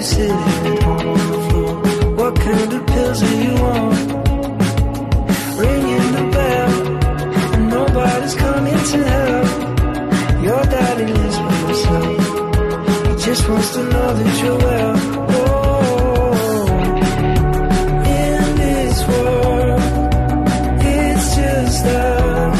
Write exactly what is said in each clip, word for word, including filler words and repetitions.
sitting on the floor. What kind of pills are you on? Ringing the bell, and nobody's coming to help. Your daddy lives by himself. He just wants to know that you're well. Oh, in this world, it's just us.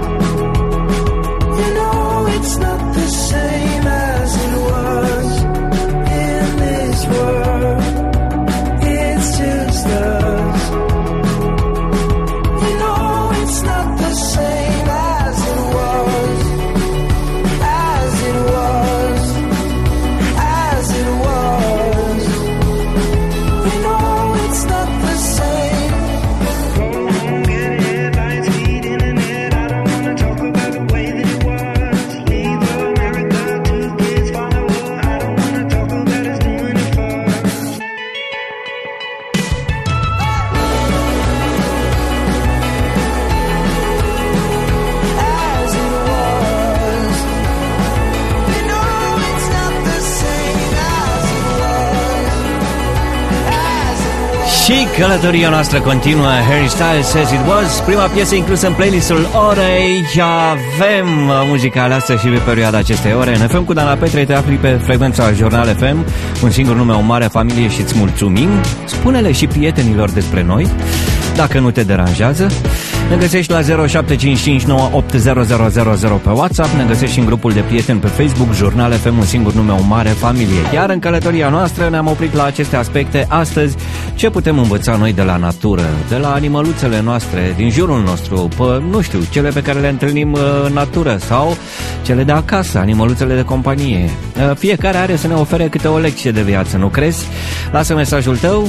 You know it's not the same as it was. In this world, it's just us. You know it's not the same as it was. As it was. As it was. You know it's not the same. Go home, get headlines, feed internet. I don't wanna talk about the way that it was. Leave America, two kids follow her. I don't wanna talk about us doing it first. As it was. You know it's not the same as it was. As it was. Și călătoria noastră continuă. Harry Styles, Says It Was, prima piesă inclusă în playlistul orei. Avem muzica aleasă și pe perioada acestei ore. Ne făm cu Dana Petre, te afli pe frecvența Jurnal F M. Un singur nume, o mare familie și îți mulțumim. Spune-le și prietenilor despre noi, dacă nu te deranjează. Ne găsești la zero șapte cinci cinci nouă opt zero zero zero zero pe WhatsApp. Ne găsești și în grupul de prieteni pe Facebook, Jurnal F M, un singur nume, o mare familie. Iar în călătoria noastră ne-am oprit la aceste aspecte. Astăzi, ce putem învăța noi de la natură, de la animăluțele noastre, din jurul nostru, pe, nu știu, cele pe care le întâlnim în natură sau cele de acasă, animăluțele de companie. Fiecare are să ne ofere câte o lecție de viață, nu crezi? Lasă mesajul tău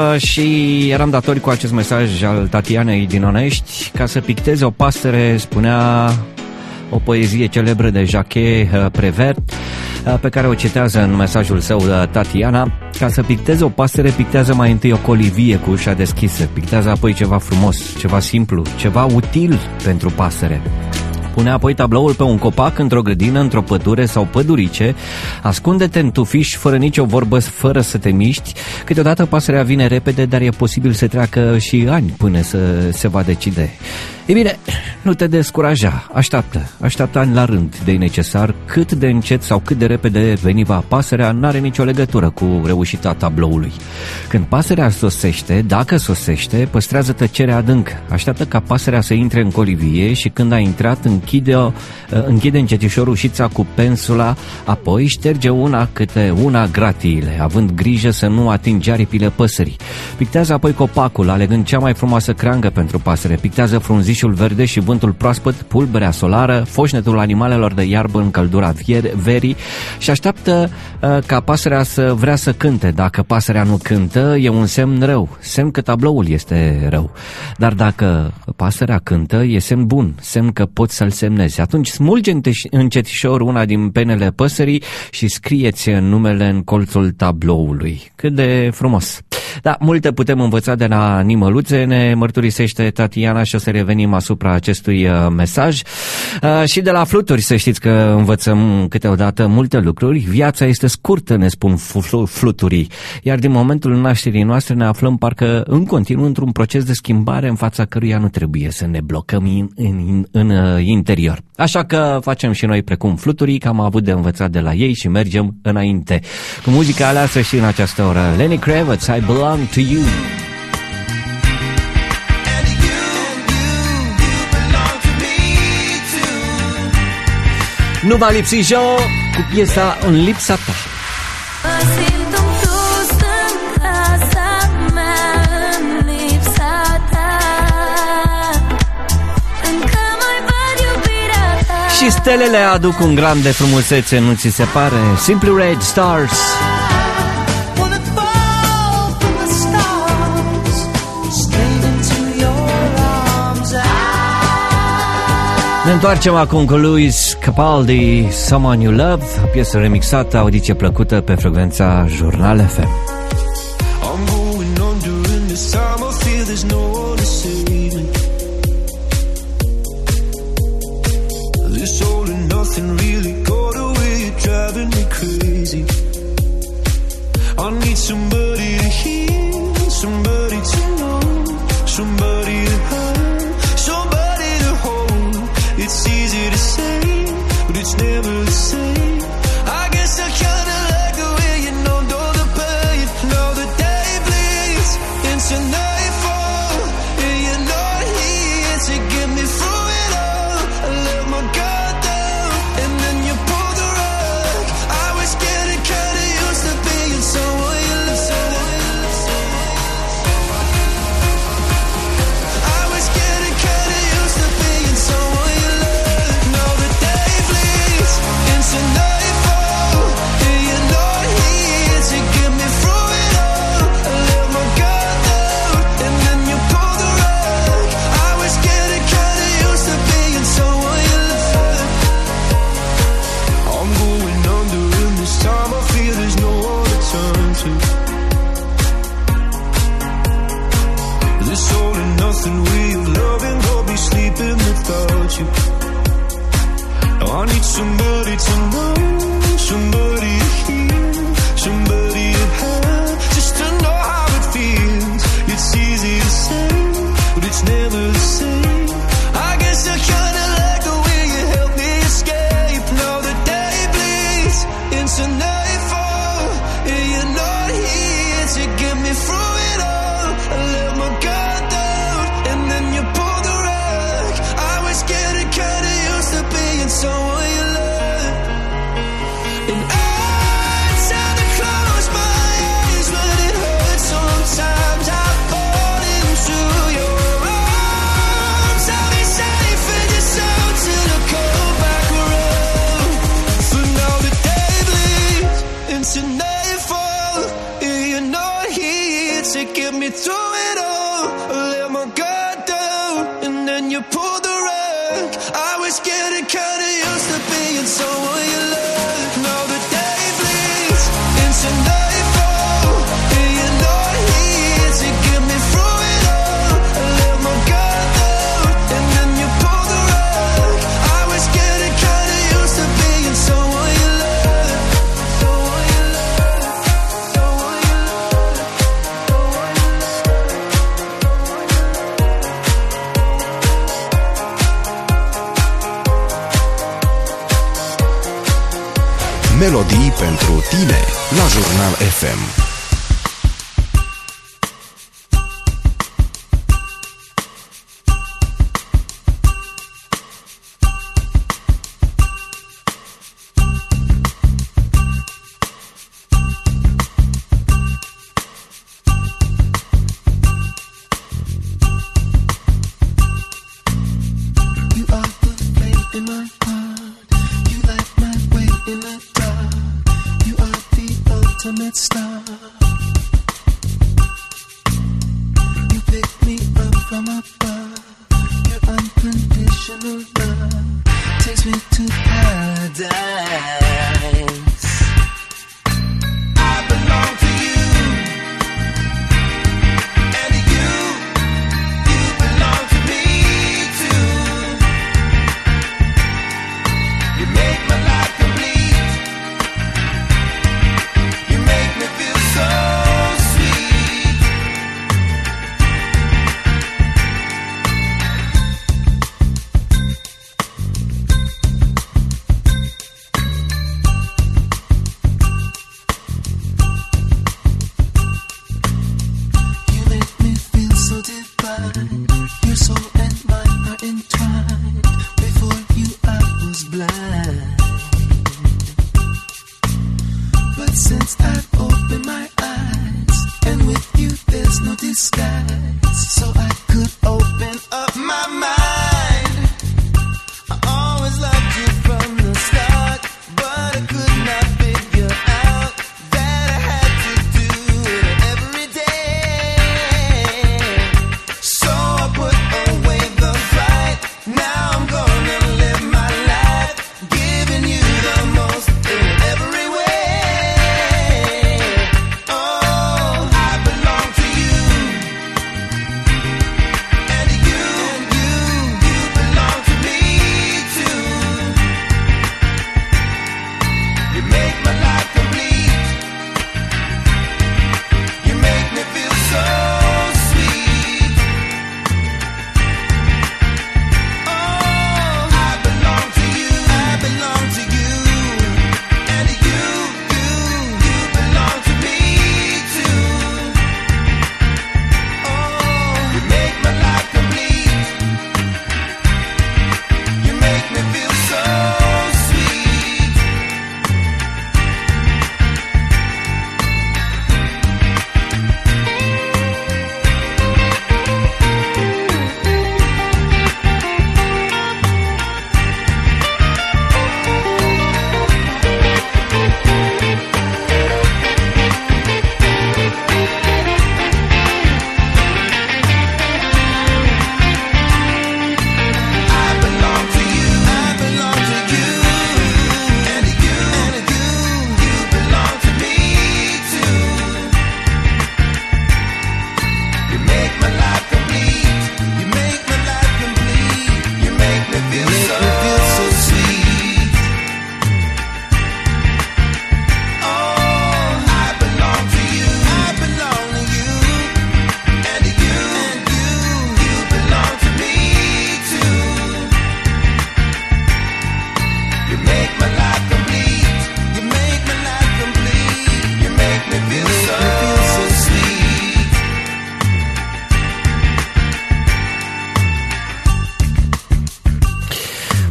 și eram datori cu acest mesaj al Tatianei din Onești. Ca să picteze o pasăre, spunea o poezie celebră de Jacques Prévert, pe care o citează în mesajul său Tatiana. Ca să picteze o pasăre, pictează mai întâi o colivie cu ușa deschisă, pictează apoi ceva frumos, ceva simplu, ceva util pentru pasăre. Pune apoi tabloul pe un copac, într-o grădină, într-o pădure sau pădurice, ascunde-te în tufiș, fără nicio vorbă, fără să te miști. Câteodată pasărea vine repede, dar e posibil să treacă și ani până să se va decide. Ei bine, nu te descuraja, așteaptă, așteaptă ani la rând de necesar. Cât de încet sau cât de repede veni va pasărea n-are nicio legătură cu reușita tabloului. Când pasărea sosește, dacă sosește, păstrează tăcerea adâncă, așteaptă ca pasărea să intre în colivie și când a intrat închide, închide încetișor ușița cu pensula, apoi șterge una câte una gratiile, având grijă să nu atingi aripile păsării. Pictează apoi copacul, alegând cea mai frumoasă creangă pentru pasăre, pictează frunzișul verde și vântul proaspăt, pulberea solară, foșnetul animalelor de iarbă în căldura verii și așteaptă uh, ca pasărea să vrea să cânte. Dacă pasărea nu cântă, e un semn rău, semn că tabloul este rău. Dar dacă pasărea cântă, e semn bun, semn că poți să-l semnezi. Atunci smulge încetișor una din penele păsării și scrieți numele în colțul tabloului. Cât de frumos! Da, multe putem învăța de la animăluțe, ne mărturisește Tatiana și o să revenim asupra acestui uh, mesaj. Uh, și de la fluturi, să știți că învățăm câteodată multe lucruri. Viața este scurtă, ne spun fluturii, iar din momentul nașterii noastre ne aflăm parcă în continuu într-un proces de schimbare în fața căruia nu trebuie să ne blocăm în, în, în, în uh, interior. Așa că facem și noi precum fluturii, că am avut de învățat de la ei și mergem înainte. Cu muzica aleasă și în această oră, Lenny Kravitz, I Belong to You. Nu va lipsi Jo cu piesa În lipsa ta. Și stelele aduc un gram de frumusețe, nu ți se pare? Simply Red Stars. Ne întoarcem acum cu Luis Capaldi, Someone You Love, piesă remixată, audiție plăcută pe frecvența Jurnal F M. I need somebody to hear, somebody to know, somebody to have, somebody to hold. It's easy to say, but it's never the same. I guess I kinda like the way you know, know the pain. Now the day bleeds into nightfall, and you're not here to get me through it all. I let my guard down, and then you pull the rug. I was getting kinda used to being someone you love. I was getting kinda used to being someone you love. Now the day bleeds into nightfall, and you're not here to get me through it all. I let my guard down, and then you pull the rug. I was getting kinda used to being someone you love. I'm going under, and this time I feel there's no one to turn to. This all and nothing way of loving, I'll be sleeping without you. Now I need somebody to know, somebody to hear, somebody to have, just to know how it feels. It's easy to say, but it's never the same. I guess I kinda like the way you help me escape. Now the day bleeds into nightfall, and you're not here to get me through it all. I let my guard down, and then you pull the rug. I was getting kinda used to being someone you love. And I tend to close my eyes when it hurts. Sometimes I fall into your arms. I'll be safe in your soul till I come back around. For now the day bleeds into nightfall, and you're not here to get me through it all. I let my guard down, and then you pull the rug. I was getting kinda used to being someone you love. Now the day bleeds into nightfall, and you're not here to get me through it all. I let my guard down, and then you pull the rug. I was getting kinda used to being someone you love. Someone you love, someone you love, someone you Melodii pentru tine la Jurnal F M. You are the flame in my heart. You light my way in the dark. You are the ultimate star.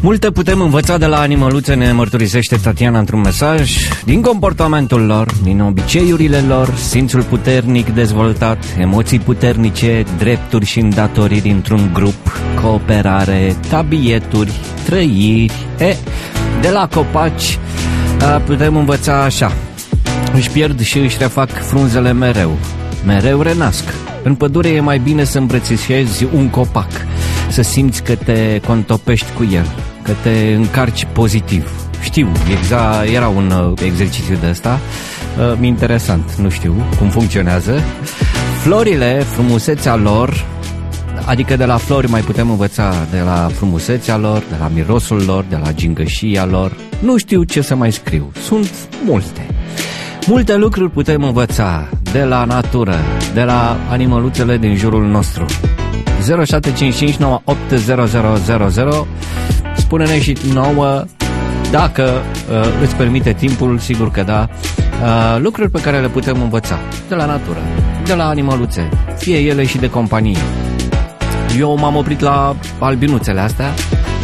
Multe putem învăța de la animăluțe, ne mărturisește Tatiana într-un mesaj, din comportamentul lor, din obiceiurile lor, simțul puternic dezvoltat, emoții puternice, drepturi și îndatoriri într-un grup, cooperare, tabieturi, trăiri. E, de la copaci putem învăța așa: își pierd și își refac frunzele mereu, mereu renasc. În pădure e mai bine să îmbrățișezi un copac, să simți că te contopești cu el, că te încarci pozitiv. Știu, exact, era un uh, exercițiu de ăsta, uh, interesant, nu știu cum funcționează. Florile, frumusețea lor, adică de la flori mai putem învăța de la frumusețea lor, de la mirosul lor, de la gingășia lor. Nu știu ce să mai scriu, sunt multe. Multe lucruri putem învăța de la natură, de la animăluțele din jurul nostru. zero șapte cinci cinci nouă opt zero zero zero zero. Spune-ne și nouă, dacă uh, îți permite timpul, sigur că da, uh, lucruri pe care le putem învăța de la natură, de la animăluțe, fie ele și de companie. Eu m-am oprit la albinuțele astea.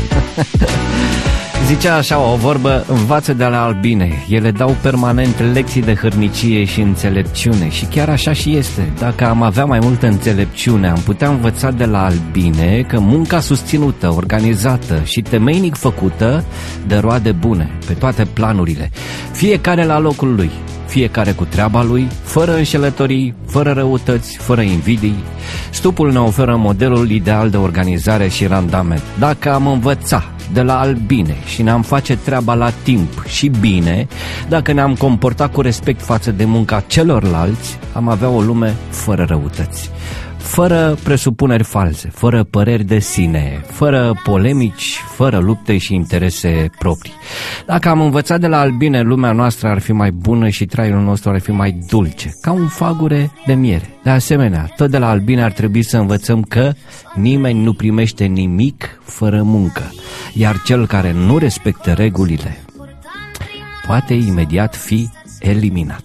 Zicea așa o vorbă: învață de la albine, ele dau permanent lecții de hărnicie și înțelepciune. Și chiar așa și este. Dacă am avea mai multă înțelepciune, am putea învăța de la albine că munca susținută, organizată și temeinic făcută dă roade bune pe toate planurile, fiecare la locul lui, fiecare cu treaba lui, fără înșelătorii, fără răutăți, fără invidii. Stupul ne oferă modelul ideal de organizare și randament. Dacă am învăța de la albine și ne-am face treaba la timp și bine, dacă ne-am comportat cu respect față de munca celorlalți, am avea o lume fără răutăți, fără presupuneri false, fără păreri de sine, fără polemici, fără lupte și interese proprii. Dacă am învățat de la albine, lumea noastră ar fi mai bună și traiul nostru ar fi mai dulce, ca un fagure de miere. De asemenea, tot de la albine ar trebui să învățăm că nimeni nu primește nimic fără muncă, iar cel care nu respectă regulile poate imediat fi eliminat.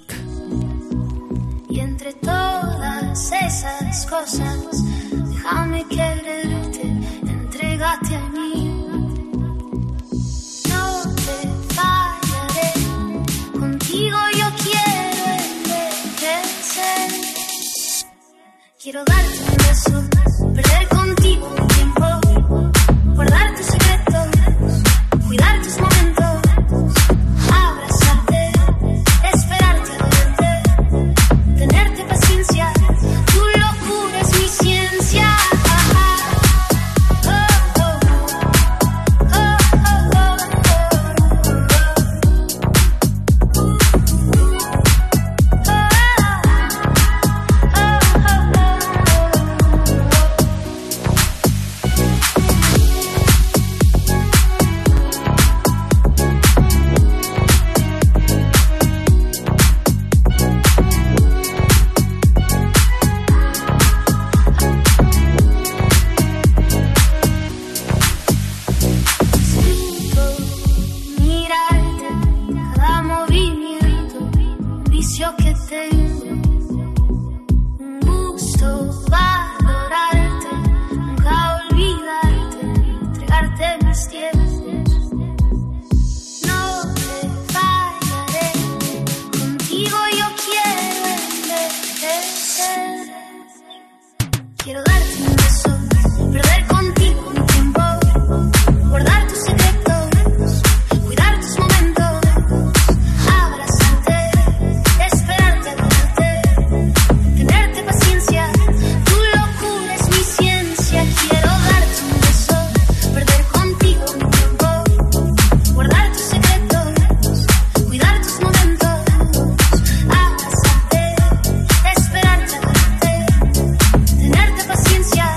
Esas cosas, déjame quererte, entrégate a mí. No te fallaré, contigo yo quiero envejecer. Quiero darte un beso, perder contigo un tiempo, guardar tus secretos, cuidar tus momentos, abrazarte, esperarte a verte, tenerte paciencia. Tenerte paciencia.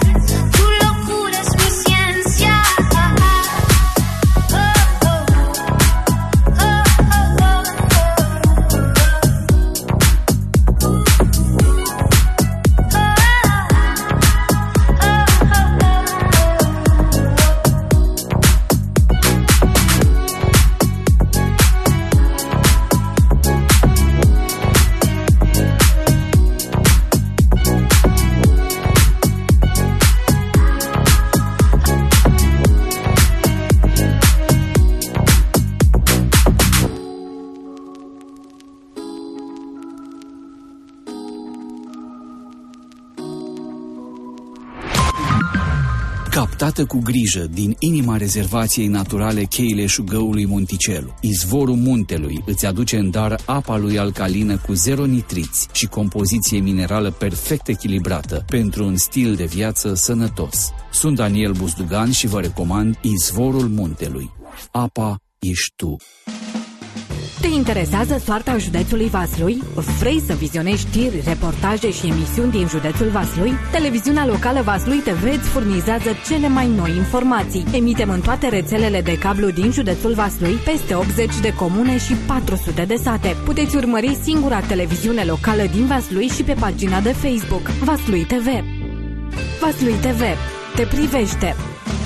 Captată cu grijă din inima rezervației naturale cheile șugăului Monticelu, izvorul muntelui îți aduce în dar apa lui alcalină cu zero nitriți și compoziție minerală perfect echilibrată pentru un stil de viață sănătos. Sunt Daniel Buzdugan și vă recomand izvorul muntelui. Apa ești tu. Te interesează soarta județului Vaslui? Vrei să vizionezi știri, reportaje și emisiuni din județul Vaslui? Televiziunea locală Vaslui T V îți furnizează cele mai noi informații. Emitem în toate rețelele de cablu din județul Vaslui, peste optzeci de comune și patru sute de sate. Puteți urmări singura televiziune locală din Vaslui și pe pagina de Facebook Vaslui T V. Vaslui T V te privește.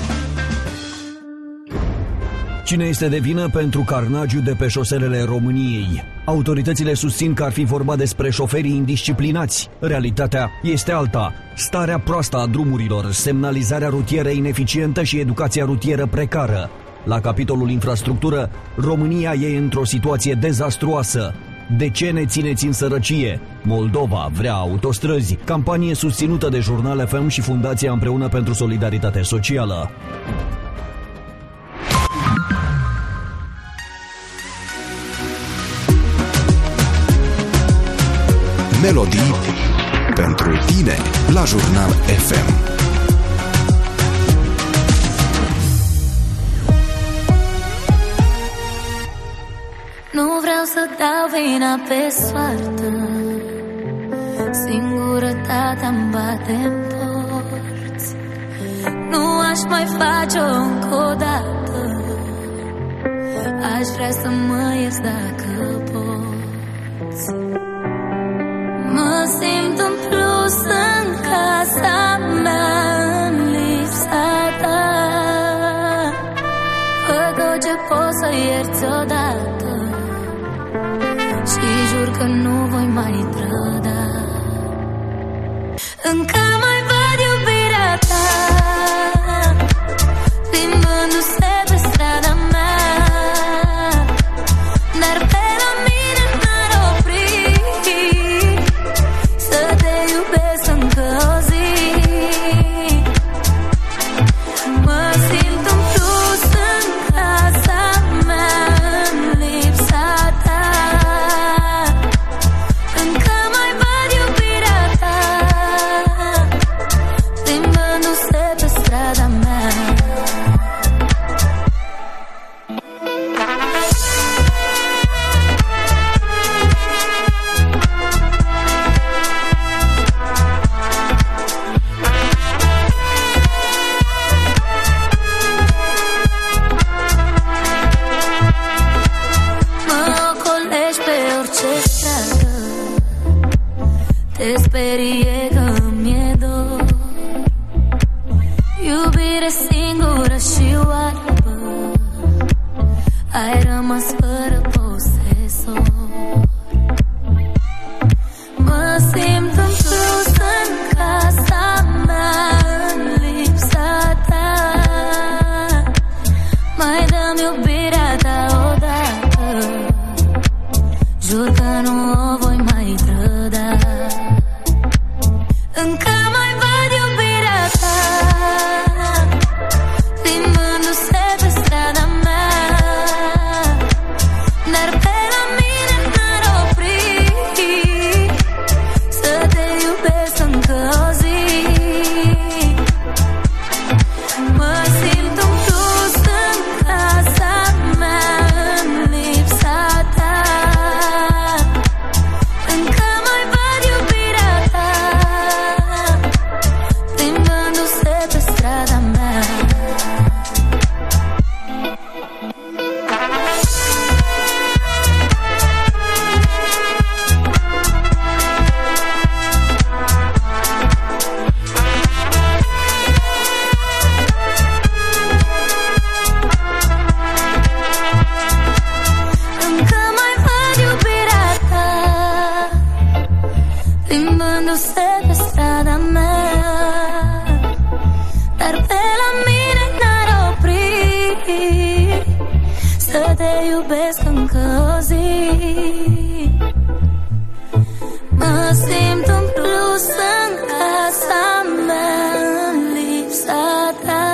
Cine este de vină pentru carnagiul de pe șoselele României? Autoritățile susțin că ar fi vorba despre șoferii indisciplinați. Realitatea este alta. Starea proastă a drumurilor, semnalizarea rutieră ineficientă și educația rutieră precară. La capitolul infrastructură, România e într-o situație dezastruoasă. De ce ne țineți în sărăcie? Moldova vrea autostrăzi. Campanie susținută de Jurnal F M și Fundația Împreună pentru Solidaritate Socială. Melodii pentru tine la Jurnal F M. Nu vreau să dau vina pe soartă, singurătatea-mi bate-n porți. Nu aș mai face-o încă o dată, aș vrea să mă ierți dacă poți. Mă simt în plus în casa mea, în lipsa ta. Făd tot ce pot să ierți odată și jur că nu voi mai trăda. Încă mai văd iubirea ta plimbându-se pe strada mea, dar pe la mine n-ar opri să te iubesc încă o zi. Mă simt în plus în casa mea, în lipsa ta. Încă mai văd iubirea ta plimbându-se pe strada mea. Te sperie că mi-e dor, iubire singură și oarbă, ai rămas fără posesor. Mă simt în plus în casa mea, în lipsa ta. Mai dă-mi iubirea ta odată, jur că nu o voi mai trăda. Încă mai văd iubirea ta plimbându-se pe strada mea, dar pe la mine n-ar opri să te iubesc încă o zi. Mă simt în plus în casa mea, în lipsa ta. Încă mai văd iubirea ta plimbându-se pe strada mea. Încă mai văd iubirea ta plimbându-se pe strada mea, dar pe la mine n-ar opri să te iubesc încă o zi. Mă simt în plus în casa mea, în lipsa ta.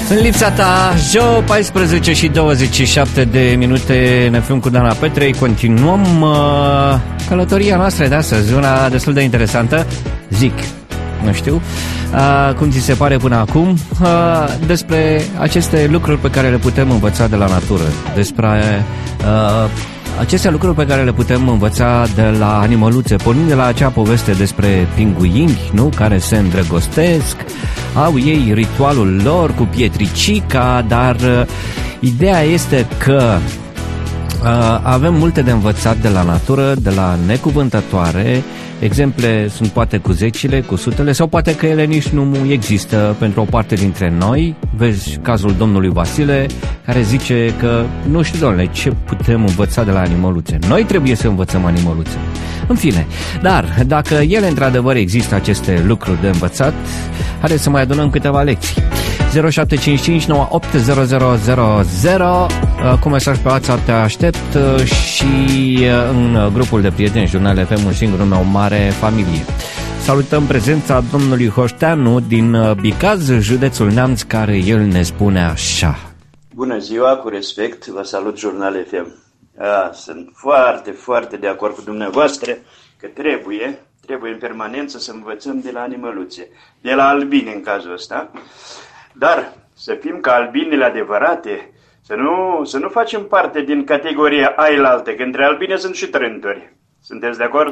În lipsa ta, Joe, paisprezece și douăzeci și șapte de minute, ne aflăm cu Dana Petrei, continuăm uh, călătoria noastră de astăzi, una destul de interesantă, zic, nu știu, uh, cum ți se pare până acum, uh, despre aceste lucruri pe care le putem învăța de la natură, despre uh, aceste lucruri pe care le putem învăța de la animăluțe, pornind de la acea poveste despre pinguini, nu, care se îndrăgostesc, au ei ritualul lor cu pietricica, dar uh, ideea este că uh, avem multe de învățat de la natură, de la necuvântătoare. Exemple sunt poate cu zecile, cu sutele, sau poate că ele nici nu există pentru o parte dintre noi. Vezi cazul domnului Vasile, care zice că nu știu, domnule, ce putem învăța de la animăluțe. Noi trebuie să învățăm animăluțe. În fine, dar dacă ele într-adevăr există aceste lucruri de învățat, haideți să mai adunăm câteva lecții. zero șapte cinci cinci nouă opt zero zero zero zero, cu mesaj pe WhatsApp te aștept și în grupul de prieteni Jurnal F M, un singur nume, o mare familie. Salutăm prezența domnului Hoșteanu din Bicaz, județul Neamț, care el ne spune așa. Bună ziua, cu respect, vă salut Jurnal F M. A, sunt foarte, foarte de acord cu dumneavoastră că trebuie, trebuie în permanență să învățăm de la animăluțe, de la albine în cazul ăsta, dar să fim ca albinele adevărate, să nu, să nu facem parte din categoria ailalte, că între albine sunt și trânturi. Sunteți de acord?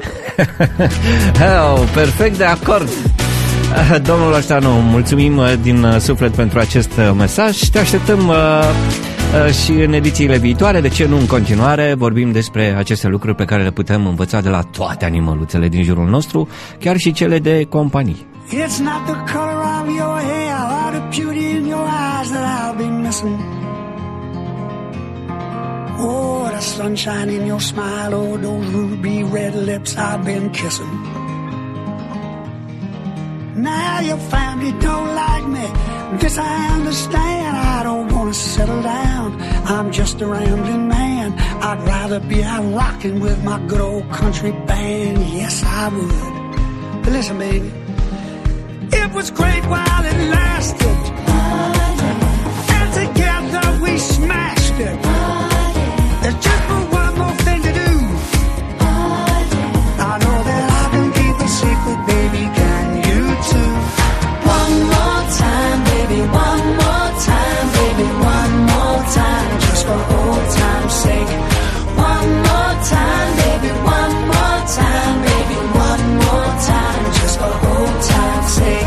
Oh, perfect de acord. Domnul Aștanu, mulțumim din suflet pentru acest mesaj. Te așteptăm și în edițiile viitoare, de ce nu în continuare, vorbim despre aceste lucruri pe care le putem învăța de la toate animăluțele din jurul nostru, chiar și cele de companii. It's not the color of your hair or the beauty in your eyes that I'll be missing. Oh, the sunshine in your smile, oh, those ruby red lips I've been kissing. Now your family don't like me, this I understand. I don't want to settle down, I'm just a rambling man. I'd rather be out rocking with my good old country band. Yes, I would. But listen, baby, it was great while it lasted, and together we smashed it. There's just one more thing to do. I know that I can keep a secret, baby, can you too? One more time, baby, one more time, baby, one more time, just for old time's sake. One more time, baby, one more time, baby, one more time, just for old time's sake.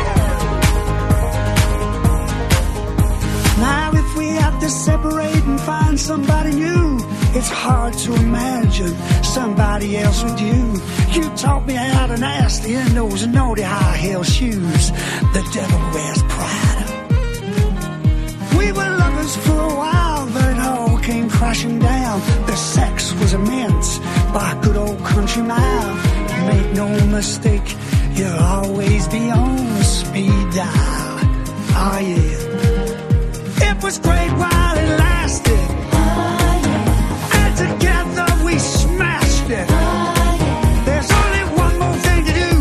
Now if we have to separate and find somebody new, it's hard to imagine somebody else with you. You taught me how to nasty in those naughty high heel shoes the devil wears Prada. We were lovers for a while, but it all came crashing down. The sex was immense by good old country mile. Make no mistake, you'll always be on speed dial. Oh yeah. It was great while it lasted, and together we smashed it. There's only one more thing to do.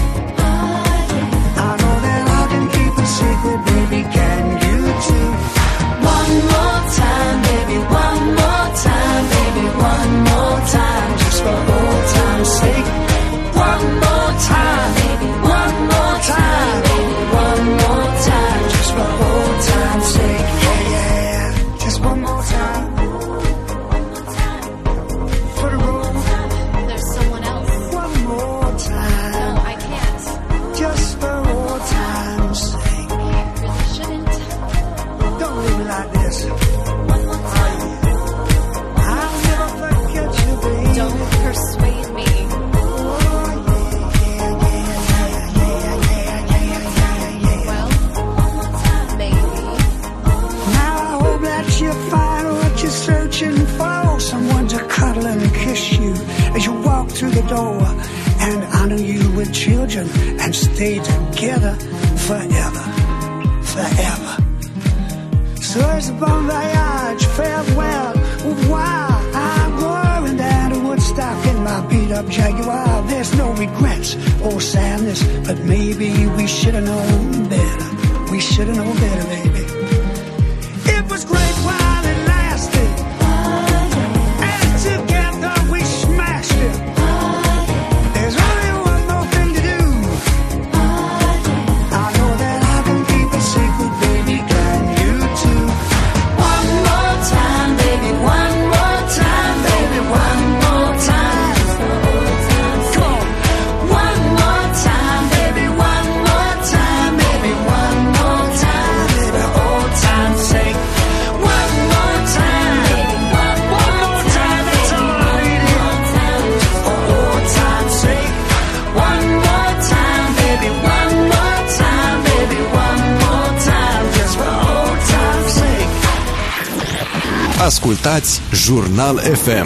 I know that I can keep a secret, baby, can you too? One more time, baby, one more time, baby, one more time, just for old time's sake. One more time, Baby, one more time, baby, one more time, just for old time's sake. Yeah, yeah, just one more time. For the road, There's someone else. one more time, I can't. just for old time's sake. Really shouldn't. Don't leave me like this. One more time. I'll never forget you, baby. Don't persuade me. Well, one more time, baby. Now I hope that you find what you're searching for, someone to cuddle and kiss you as you walk through the door, and honor you with children and stay together forever, forever. So it's a bon voyage, farewell, au revoir. I'm going down to Woodstock in my beat-up Jaguar. There's no regrets or sadness, but maybe we should have known better. We should have known better, baby. Ascultați Jurnal F M.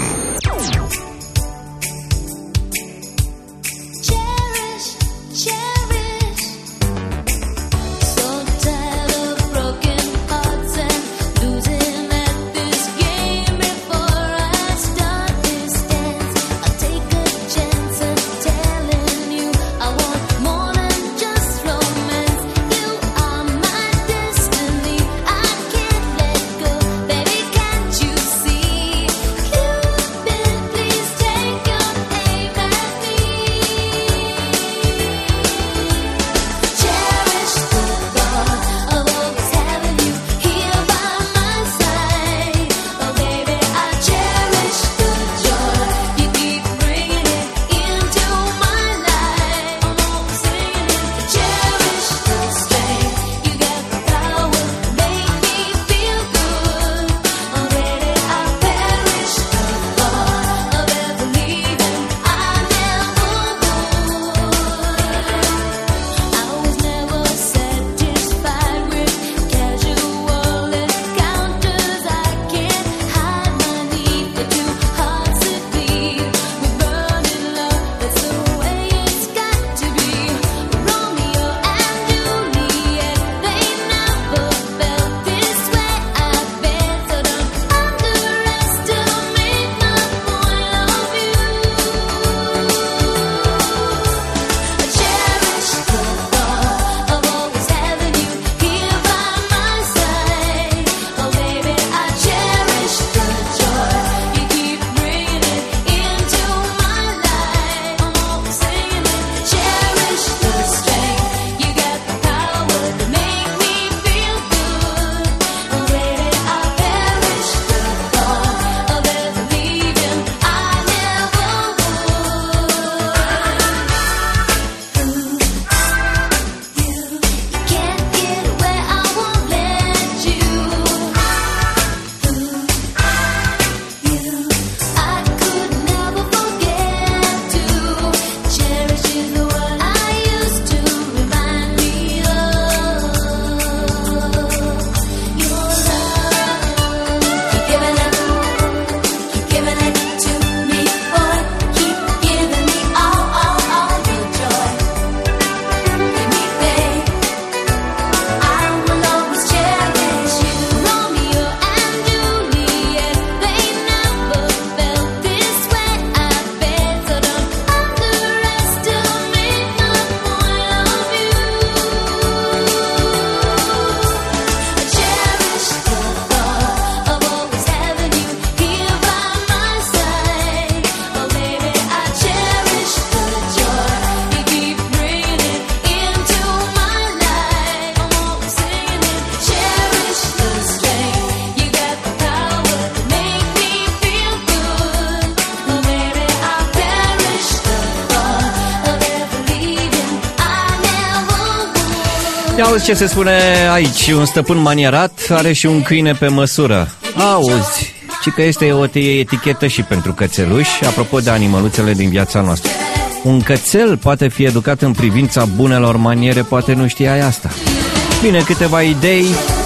Ia auzi ce se spune aici. Un stăpân manierat are și un câine pe măsură. Auzi, ci că este o etichetă și pentru cățeluși, apropo de animăluțele din viața noastră. Un cățel poate fi educat în privința bunelor maniere, poate nu știai asta. Bine, câteva idei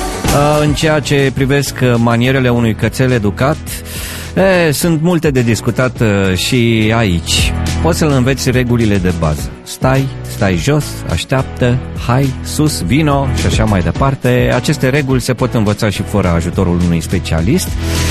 uh, în ceea ce privesc manierele unui cățel educat. E, sunt multe de discutat uh, și aici. Poți să-l înveți regulile de bază. Stai, stai jos, așteaptă, hai, sus, vino și așa mai departe. Aceste reguli se pot învăța și fără ajutorul unui specialist,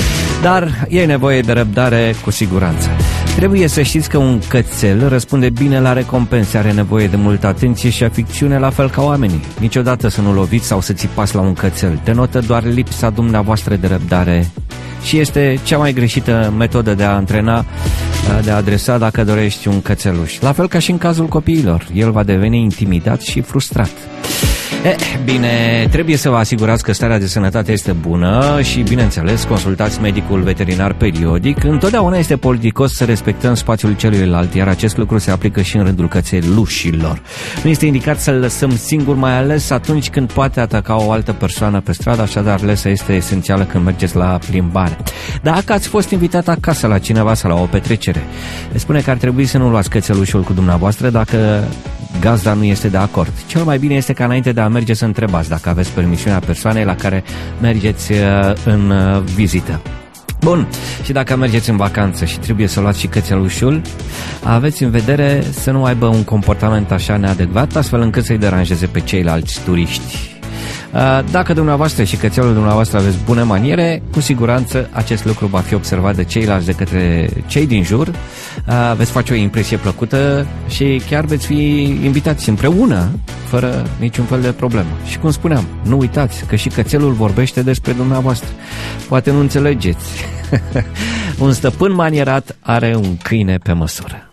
dar e nevoie de răbdare cu siguranță. Trebuie să știți că un cățel răspunde bine la recompense, are nevoie de multă atenție și afecțiune, la fel ca oamenii. Niciodată să nu loviți sau să țipați la un cățel. Denotă doar lipsa dumneavoastră de răbdare și este cea mai greșită metodă de a antrena, de a adresa dacă dorești un cățeluș. La fel ca și în cazul copiilor, el va deveni intimidat și frustrat. E, bine, trebuie să vă asigurați că starea de sănătate este bună și, bineînțeles, consultați medicul veterinar periodic. Întotdeauna este politicos să respectăm spațiul celuilalt, iar acest lucru se aplică și în rândul cățelușilor. Nu este indicat să-l lăsăm singur, mai ales atunci când poate ataca o altă persoană pe stradă, așadar lesa este esențială când mergeți la plimbare. Dacă ați fost invitat acasă la cineva sau la o petrecere, spune că ar trebui să nu luați cățelușul cu dumneavoastră dacă gazda nu este de acord. Cel mai bine este ca înainte de a merge să întrebați dacă aveți permisiunea persoanei la care mergeți în vizită. Bun, și dacă mergeți în vacanță și trebuie să luați și cățelușul, aveți în vedere să nu aibă un comportament așa neadecvat, astfel încât să-i deranjeze pe ceilalți turiști. Dacă dumneavoastră și cățelul dumneavoastră aveți bune maniere, cu siguranță acest lucru va fi observat de ceilalți, de către cei din jur, veți face o impresie plăcută și chiar veți fi invitați împreună, fără niciun fel de problemă. Și cum spuneam, nu uitați că și cățelul vorbește despre dumneavoastră. Poate nu înțelegeți. Un stăpân manierat are un câine pe măsură.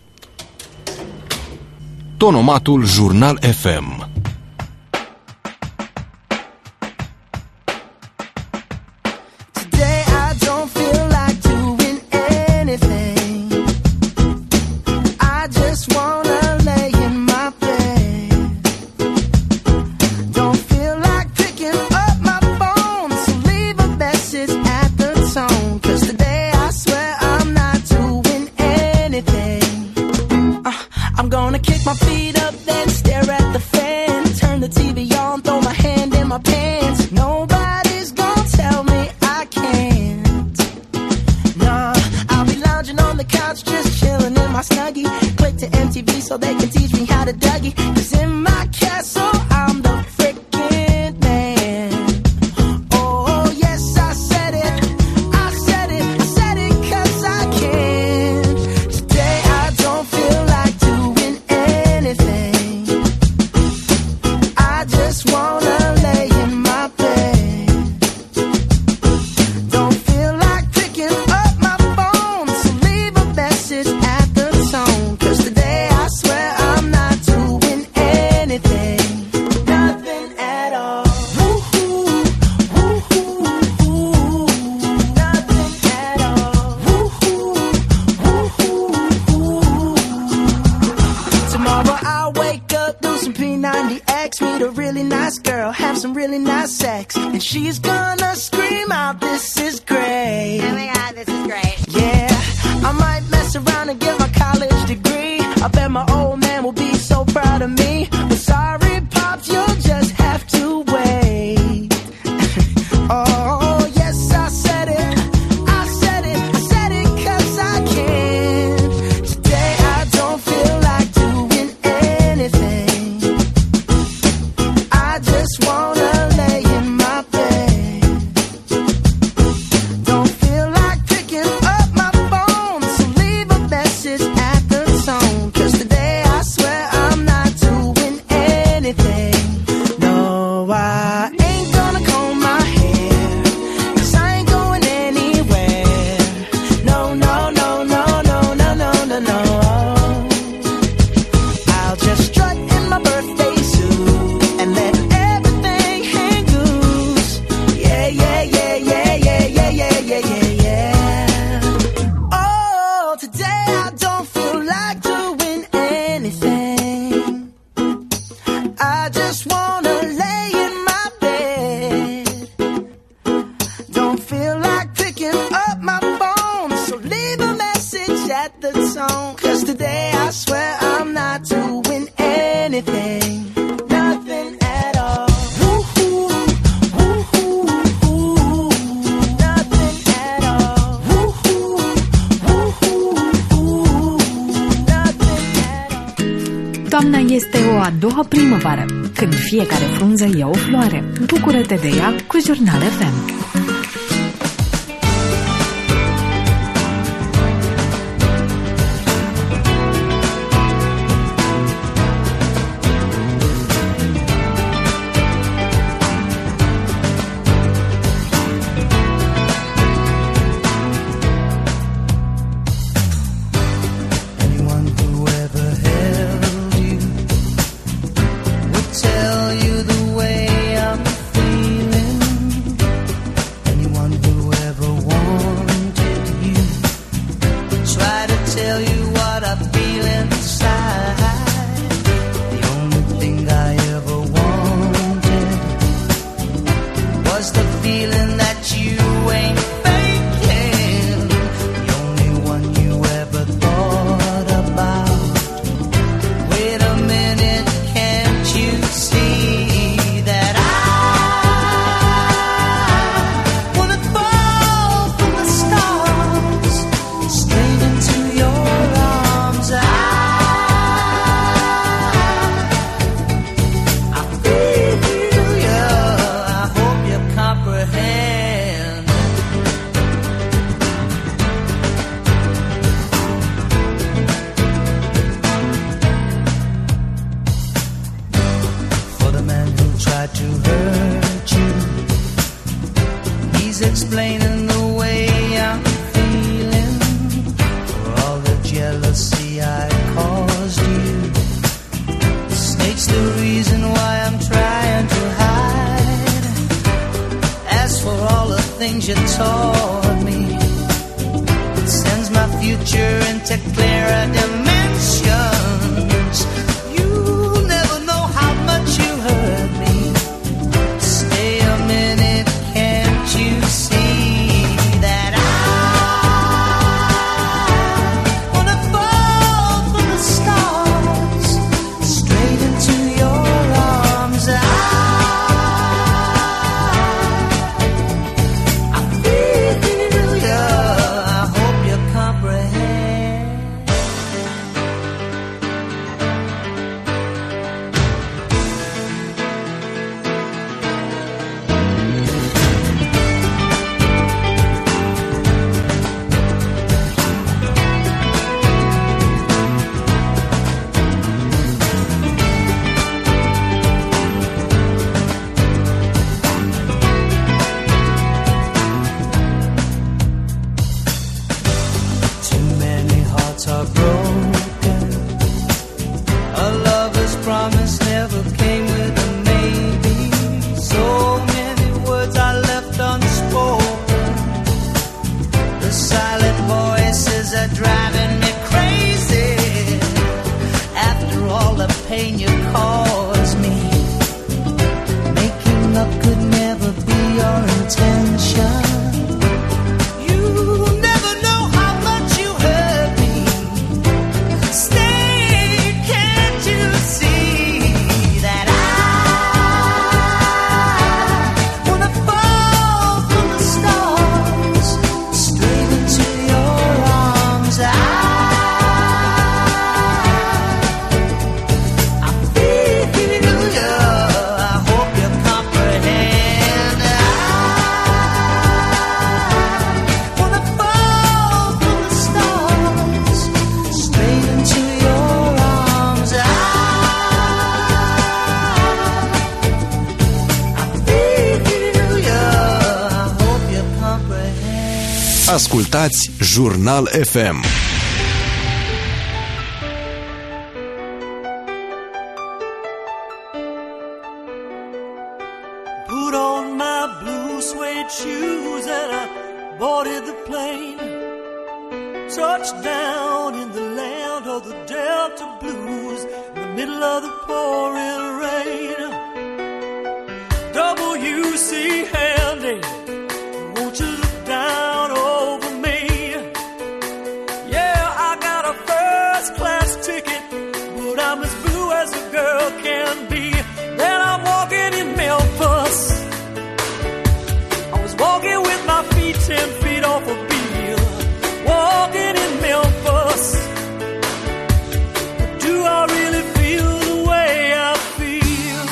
Tonomatul Jurnal F M. Toamna este o a doua primăvară, când fiecare frunză e o floare. Bucură-te de ea cu Jurnal F M. Tell you the way I'm feeling. words explaining the way I'm feeling, for all the jealousy I caused you. The snake's the reason why I'm trying to hide. As for all the things you taught me, it sends my future into clearer dimensions. You'll never know how much you hurt me. Stay a minute, can't you see that I wanna fall from the stars straight into your arms? I, I feel you. I hope you comprehend. Too many hearts are broken. A lover's promise never came with a maybe. So many words I left unspoken. The silent voices are driving me crazy. After all the pain you caused me, making up could never be your intention. You never know how much you hurt me. Stay, can't you see that I wanna fall from the stars straight into your arms? I, I feel you. I hope you comprehend. I wanna fall from the stars straight into your arms. I, I feel you. I hope you comprehend. Ascultați Jurnal F M. Put on my blue suede shoes and I boarded the plane. Touched down in the land of the Delta Blues in the middle of the pouring rain. W C Handy, won't you look down over me? Yeah, I got a first class ticket, but I'm as blue as a girl can be. Then I'm walking in Memphis. I was walking with my feet ten feet off a beam. Walking in Memphis. But do I really feel the way I feel?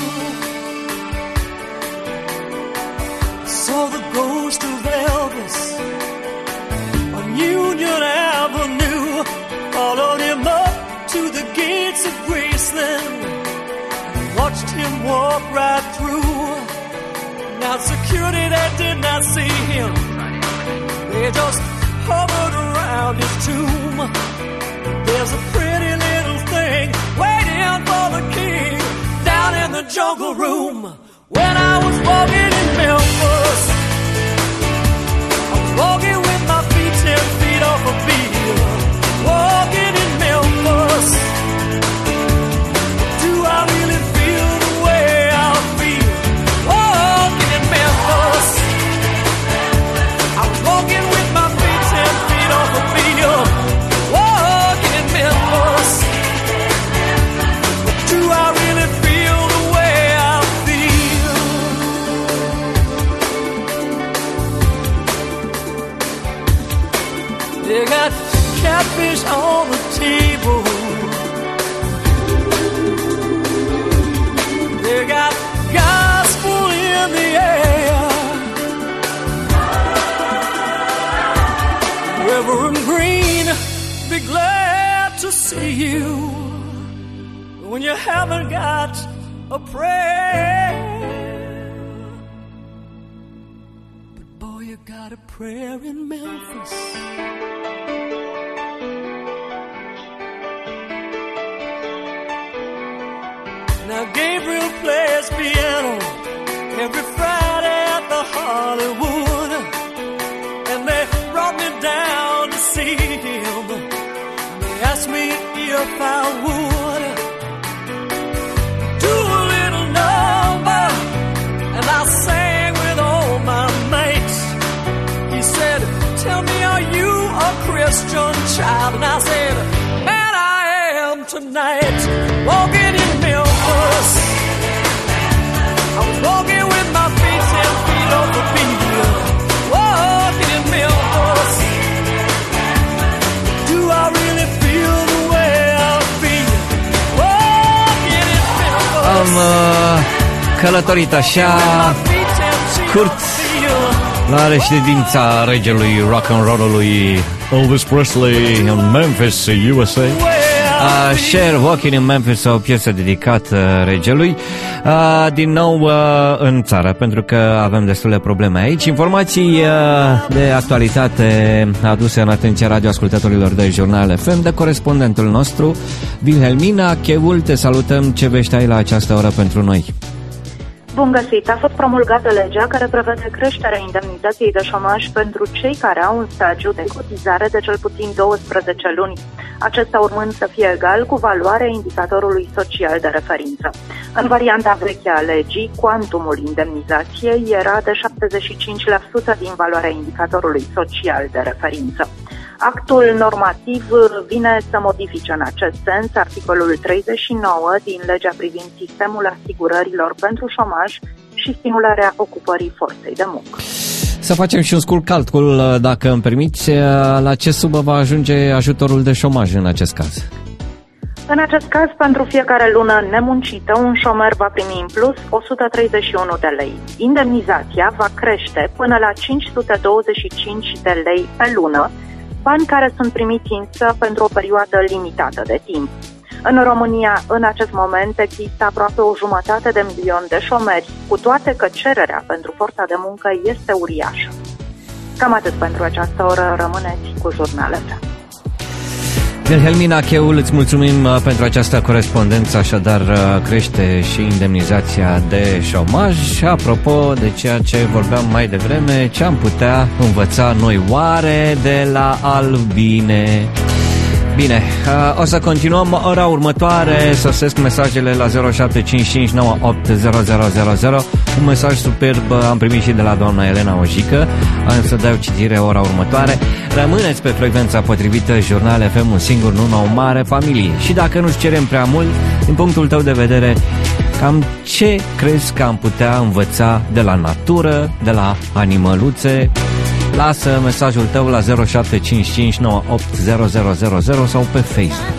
Saw the ghost of Elvis on Union Avenue. Followed him up to the gates of Graceland. Watched him walk right through. Now security that did not see him, they just hovered around his tomb. There's a pretty little thing waiting for the king down in the jungle room. When I was walking in Memphis, I was walking with my feet ten feet off a beam. Walking in Memphis. Do I really feel the way I feel? Walking in Memphis. I was walking with my feet ten feet off a beam. Walking in Memphis. Do I really feel the way I feel? They got catfish on the table. They got gospel in the air. Reverend Green, be glad to see you when you haven't got a prayer. But Oh, you got a prayer in Memphis. Now Gabriel plays piano every Friday at the Hollywood, and they brought me down to see him. They asked me if I would do a little number, and I sang with all my mates. He said, tell me, are you a Christian child? And I said, man, I am tonight. Walking in Memphis, I was walking with my feet ten feet off the beat. Walking in Memphis, do I really feel the way I feel? Walking in Memphis. Am uh, călătorit așa scurt la reședința regelui rock and roll-ului Elvis Presley în Memphis, U S A. Uh, Cher, Walking in Memphis, o piesă dedicată regelui. Uh, din nou uh, în țară, pentru că avem destule probleme aici. Informații uh, de actualitate aduse în atenția radioascultătorilor de Jurnal F M de corespondentul nostru, Wilhelmina Cheul. Te salutăm, ce vești ai la această oră pentru noi? Bun găsit! A fost promulgată legea care prevede creșterea indemnizației de șomaj pentru cei care au un stagiu de cotizare de cel puțin douăsprezece luni, acesta urmând să fie egal cu valoarea indicatorului social de referință. În varianta veche a legii, cuantumul indemnizației era de șaptezeci și cinci la sută din valoarea indicatorului social de referință. Actul normativ vine să modifice în acest sens articolul treizeci și nouă din legea privind sistemul asigurărilor pentru șomaj și stimularea ocupării forței de muncă. Să facem și un scurt calcul, dacă îmi permiți, la ce sumă va ajunge ajutorul de șomaj în acest caz? În acest caz, pentru fiecare lună nemuncită, un șomer va primi în plus o sută treizeci și unu de lei. Indemnizația va crește până la cinci sute douăzeci și cinci de lei pe lună, bani care sunt primiți însă pentru o perioadă limitată de timp. În România, în acest moment, există aproape o jumătate de milion de șomeri, cu toate că cererea pentru forța de muncă este uriașă. Cam atât pentru această oră, rămâneți cu jurnalele. Wilhelmina Cheul, îți mulțumim pentru această corespondență, așadar crește și indemnizația de șomaj. Apropo de ceea ce vorbeam mai devreme, ce am putea învăța noi oare de la albine? Bine, o să continuăm ora următoare, sosesc mesajele la zero șapte cinci cinci nouă opt zero zero zero zero. Un mesaj superb am primit și de la doamna Elena Ojică, am să dau citire ora următoare. Rămâneți pe frecvența potrivită, Jurnal F M, un singur nume, o mare familie. Și dacă nu-ți cerem prea mult, din punctul tău de vedere, cam ce crezi că am putea învăța de la natură, de la animăluțe? Lasă mesajul tău la zero șapte cinci cinci nouă opt zero zero zero zero sau pe Facebook.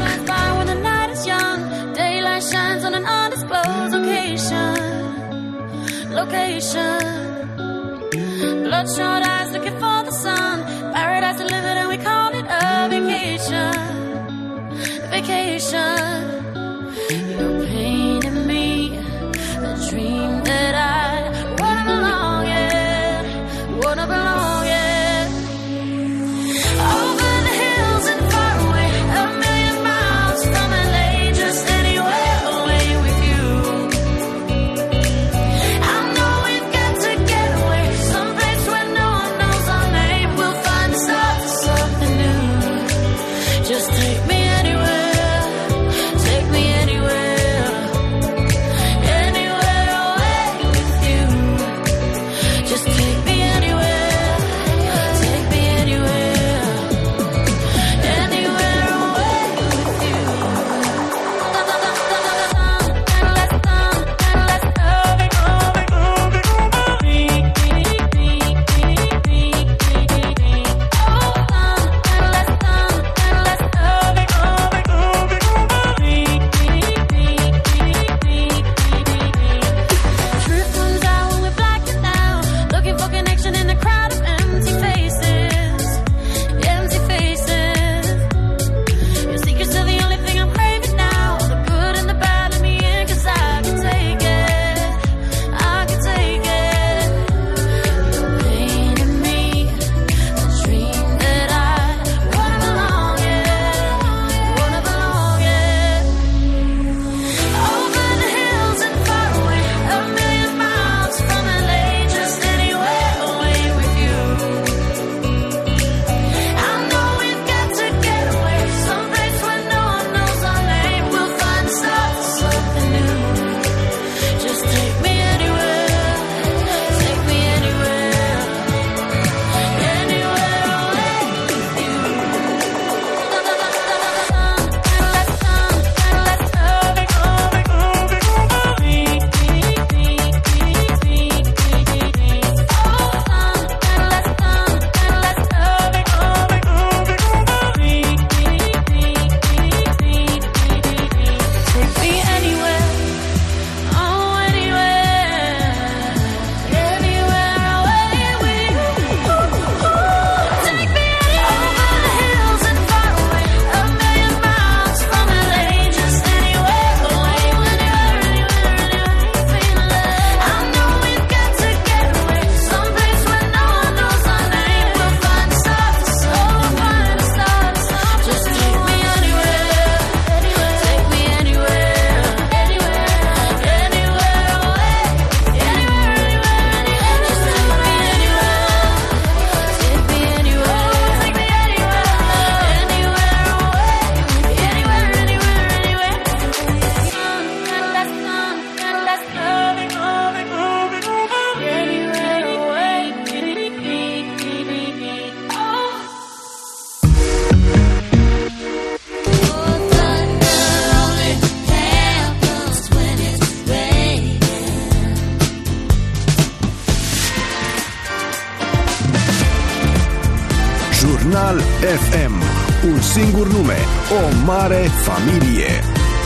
Jurnal F M. Un singur nume, o mare familie.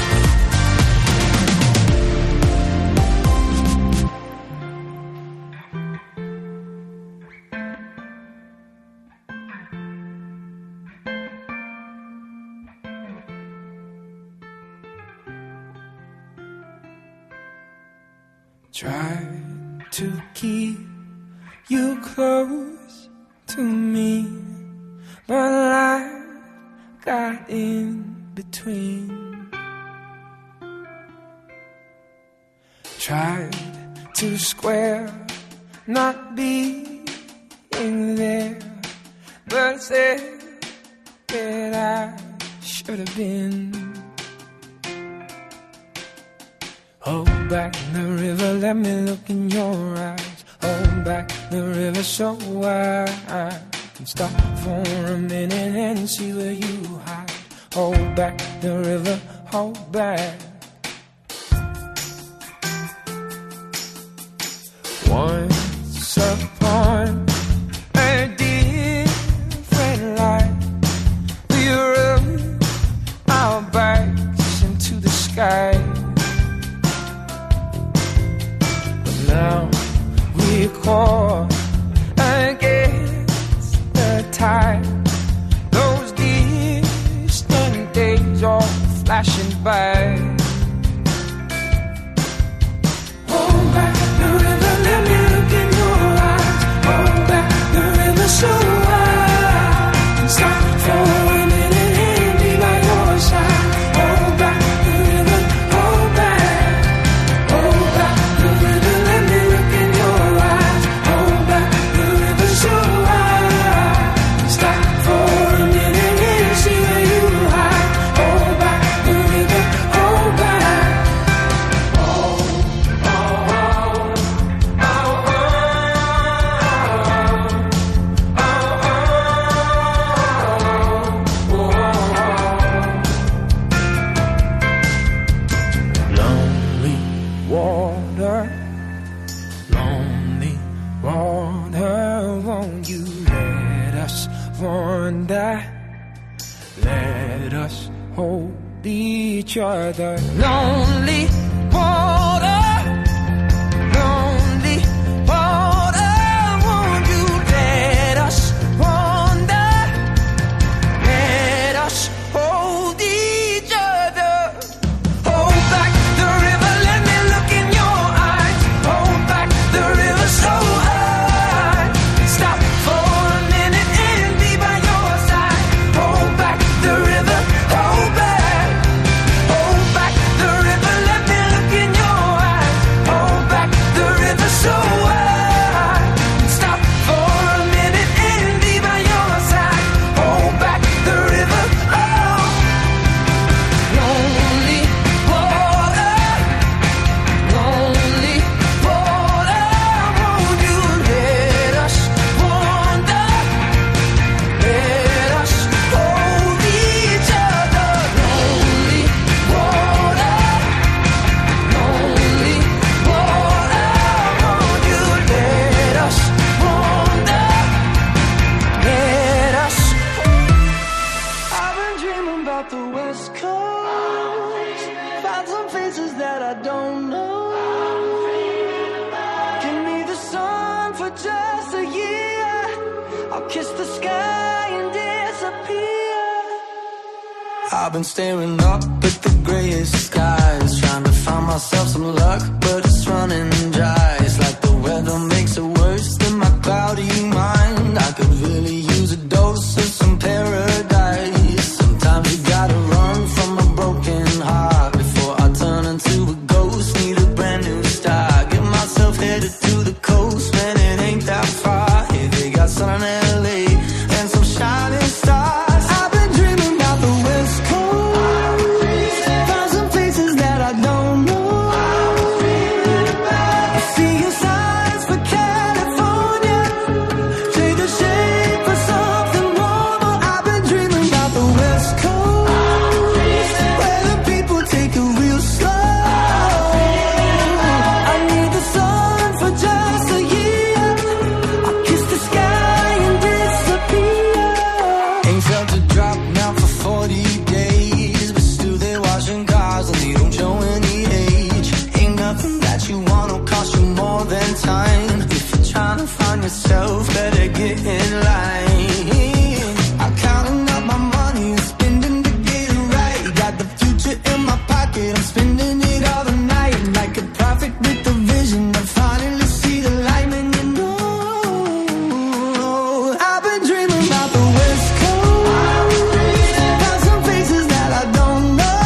Try to keep you close to me, but life got in between. Tried to square not being there, but said that I should have been. Hold back the river, let me look in your eyes. Hold back the river so I can stop for a minute and see where you hide. Hold back the river, hold back. Once upon a different life, we rode our bikes into the sky. Now we're caught against the tide. Those distant days all flashing by. Hold back the river, let me look in your eyes. Hold back the river so I can stop for a minute and be by your side. Hold back the river, hold back. Hold back the river, let me look in your eyes. Hold back the river so I can stop for a minute and see where you hide. Hold back the river, hold back. Oh, oh, oh, oh, oh, oh, oh, oh. Lonely water, lonely water, won't you let us wander? Let us hold each other. Lonely water, lonely water, won't you let us wander? Let us hold each other. Hold back the river, let me look in your eyes. Hold back the river so I can stop for a minute and be by your side. Hold back the river, hold back. Hold back the river, let me look in your eyes. Hold back the river so I can stop for a minute and be by your side. Hold back the river, oh. Lonely water, lonely water, won't you let us wander? Let us hold each other. Lonely water, lonely water, won't you let us wander? Let us. I've been dreaming about the West Coast. Found some faces that I don't know. Give me the sun for just a year. I'll kiss the sky and disappear. I've been staring up at the grayest skies, trying to find myself some luck, but it's running dry. It's like the weather makes it worse than my cloudy mind. I could really use a dose of some paradise. Sometimes you gotta run from a broken heart before I turn into a ghost. Need a brand new start. Get myself headed to the coast, man, it ain't that far. Hey, they got sun in L A and some shining stars. I've been dreaming about the West Coast. Found some faces that I don't know. See your signs for California. Take the shape for you want will cost you more than time. If you're trying to find yourself, better get in line. I'm counting up my money and spending to get it right. Got the future in my pocket, I'm spending it all the night. Like a prophet with a vision, I finally see the light. And you know, I've been dreaming about the West Coast. Got some places that I don't know.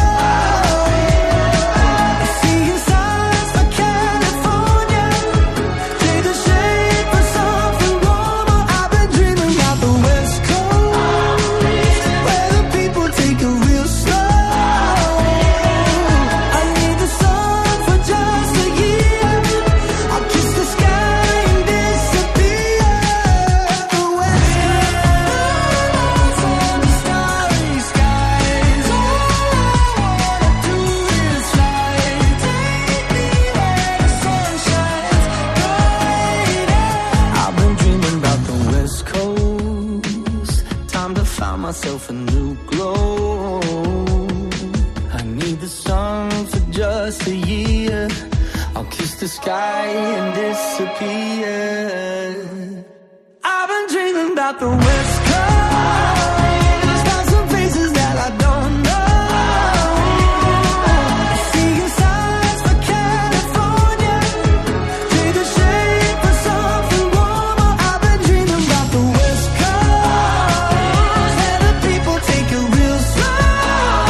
Seeing signs for California, take the shape of something warmer. I've been dreaming about the West Coast, where the people take it real slow. I need the sun for just a year. I'll kiss the sky and disappear. The West Coast and the starry skies. All I wanna do is fly. Take me where the sun shines brighter. I've been dreaming about the West Coast. Time to find myself a new glow. I need the sun for just a year. I'll kiss the sky and disappear. I've been dreaming about the West Coast. Got some places that I don't know. Seeing signs for California, take the shape of something warmer. I've been dreaming about the West Coast, where the people take it real slow.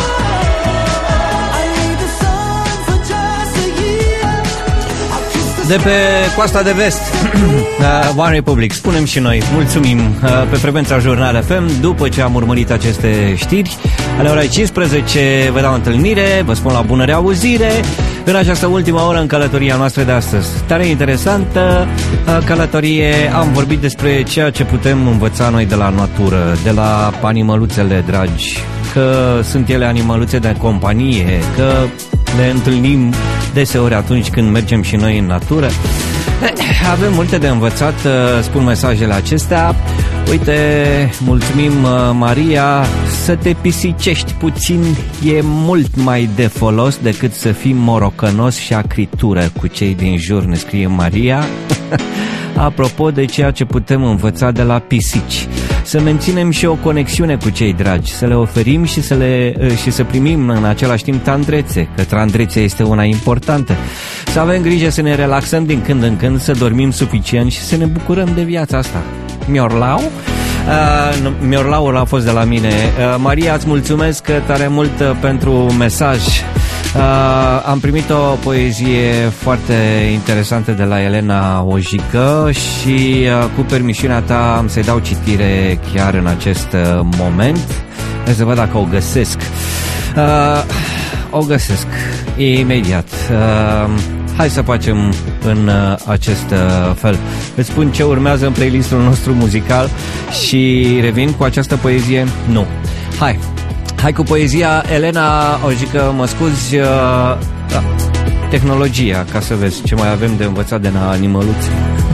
I need the sun for just a year. I'll kiss the De pe coasta de vest, One Republic, spunem și noi, mulțumim pe frecvența Jurnal F M. După ce am urmărit aceste știri ale orei cincisprezece, vă dau întâlnire, vă spun la bună reauzire în această ultimă oră în călătoria noastră de astăzi. Tare interesantă călătorie, am vorbit despre ceea ce putem învăța noi de la natură, de la animăluțele dragi, că sunt ele animăluțe de companie, că le întâlnim deseori atunci când mergem și noi în natură. Avem multe de învățat, spun mesajele acestea. Uite, mulțumim, Maria, să te pisicești puțin e mult mai de folos decât să fii morocănos și acritură cu cei din jur, ne scrie Maria. Apropo de ceea ce putem învăța de la pisici, să menținem și o conexiune cu cei dragi, să le oferim și să, le, și să primim în același timp tandrețe, că tandrețea este una importantă. Să avem grijă să ne relaxăm din când în când, să dormim suficient și să ne bucurăm de viața asta. Miorlau? Uh, Miorlaul a fost de la mine. uh, Maria, îți mulțumesc tare mult uh, pentru mesaj. Uh, am primit o poezie foarte interesantă de la Elena Ojică și uh, cu permisiunea ta am să-i dau citire chiar în acest uh, moment. Hai să văd dacă o găsesc. uh, O găsesc imediat. uh, Hai să facem în uh, acest uh, fel. Îți spun ce urmează în playlistul nostru muzical și revin cu această poezie. Nu. Hai. Hai cu poezia. Elena Ojică, mă scuzi, uh, da, tehnologia, ca să vezi ce mai avem de învățat de la animăluți.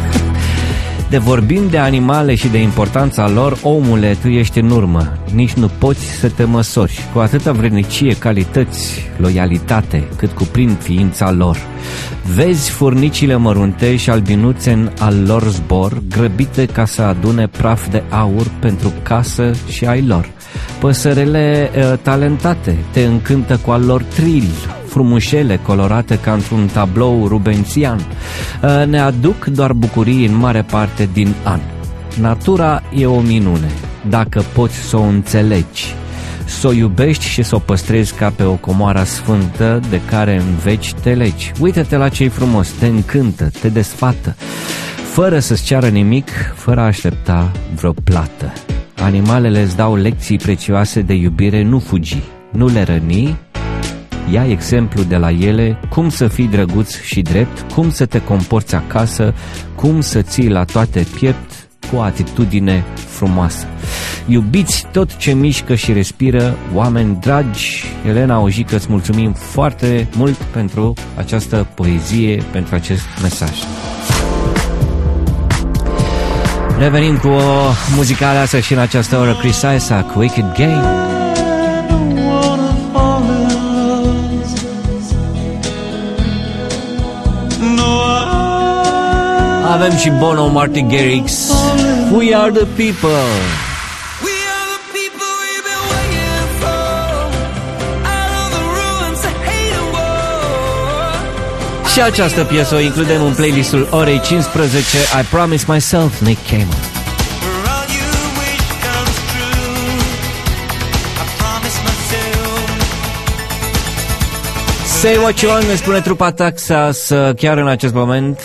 De vorbim de animale și de importanța lor, omule, tu ești în urmă, nici nu poți să te măsori, cu atâta vrednicie, calități, loialitate, cât cuprind ființa lor. Vezi furnicile mărunte și albinuțe în al lor zbor, grăbite ca să adune praf de aur pentru casă și ai lor. Păsărele uh, talentate te încântă cu al lor tril, frumușele colorate ca într-un tablou rubențian, uh, ne aduc doar bucurii în mare parte din an. Natura e o minune, dacă poți să o înțelegi, să o iubești și să o păstrezi ca pe o comoară sfântă de care în veci te legi. Uită-te la ce-i frumos, te încântă, te desfată, fără să-ți ceară nimic, fără a aștepta vreo plată. Animalele îți dau lecții prețioase de iubire, nu fugi, nu le răni, ia exemplu de la ele, cum să fii drăguț și drept, cum să te comporți acasă, cum să ții la toate piept cu o atitudine frumoasă. Iubiți tot ce mișcă și respiră, oameni dragi. Elena Ojică, îți mulțumim foarte mult pentru această poezie, pentru acest mesaj. Revenim cu o muzică aleasă și în această oră, Chris Isaac, Wicked Game. avem și Bono, Martin Garrix. We are the people. Și această piesă o includem în playlistul orei cincisprezece. I Promise Myself, Nick Cayman. Say what you want, ne spune trupa Texas chiar în acest moment.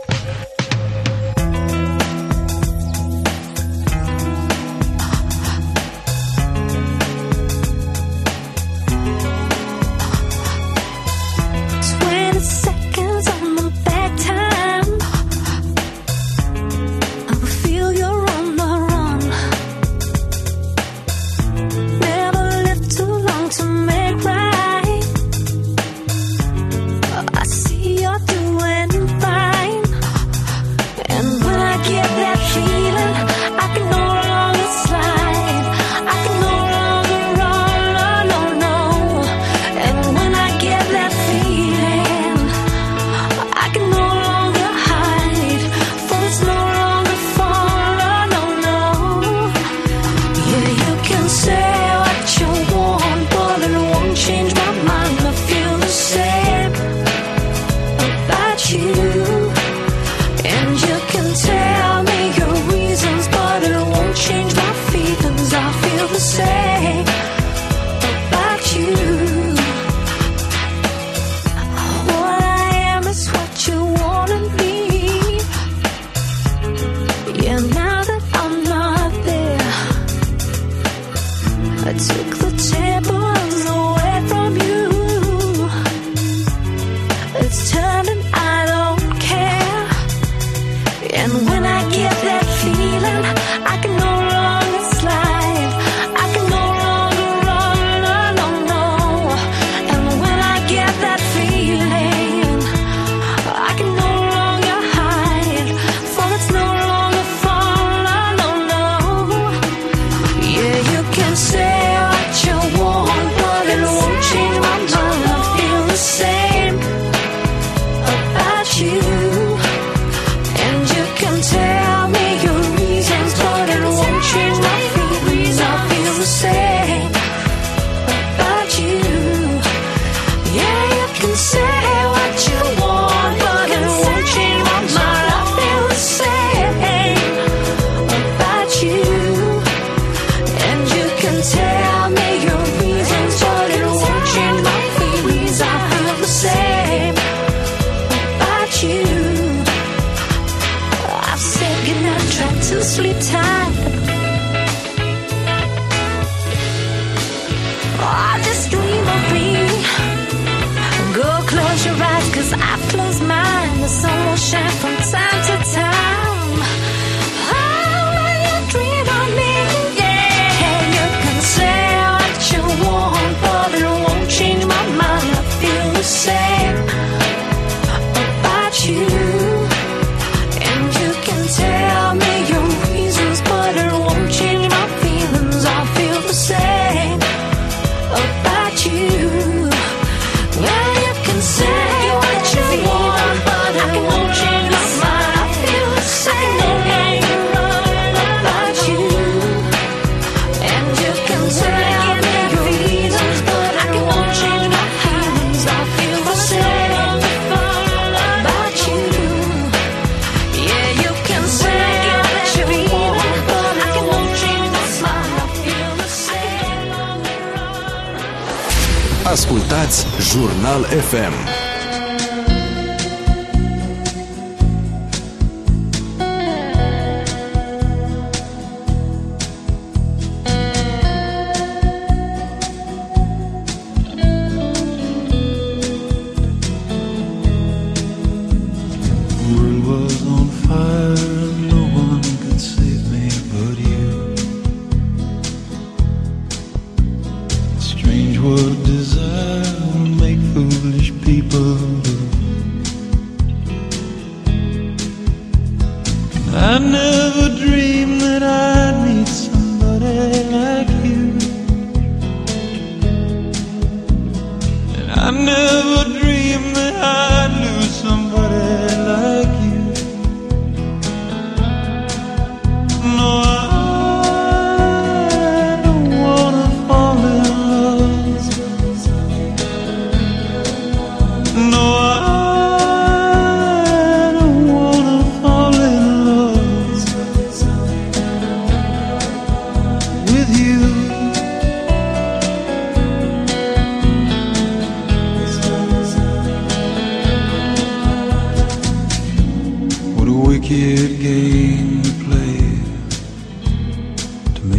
Ascultați Jurnal F M. What desire will make foolish people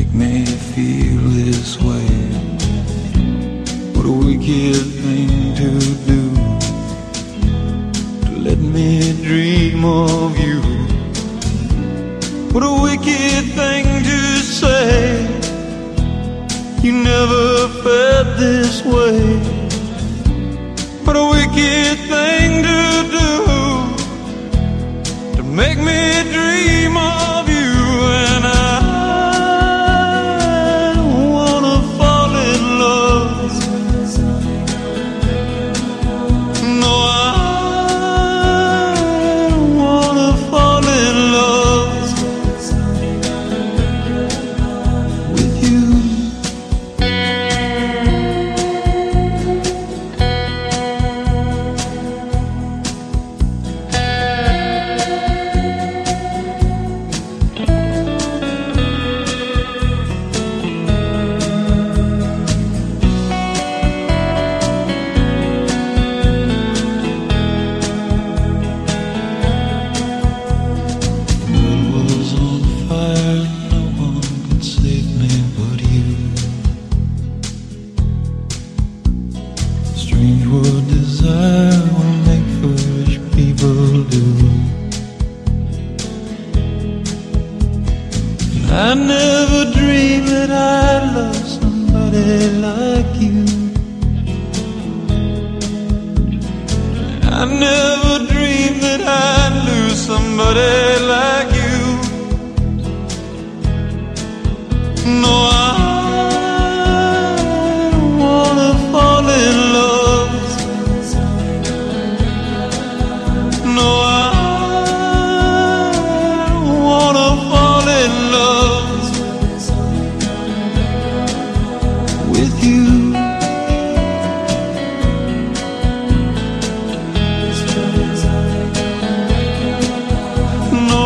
make me feel this way. What a wicked thing to do, to let me dream of you. What a wicked thing to say, you never felt this way. What a wicked thing to do, to make me dream of you. And I wanna fall in love. No, I wanna fall in love with you. I never dreamed that I'd love somebody like you. I never dreamed that I'd lose somebody like you. No, I wanna fall in love. No, I wanna fall in love with you. No,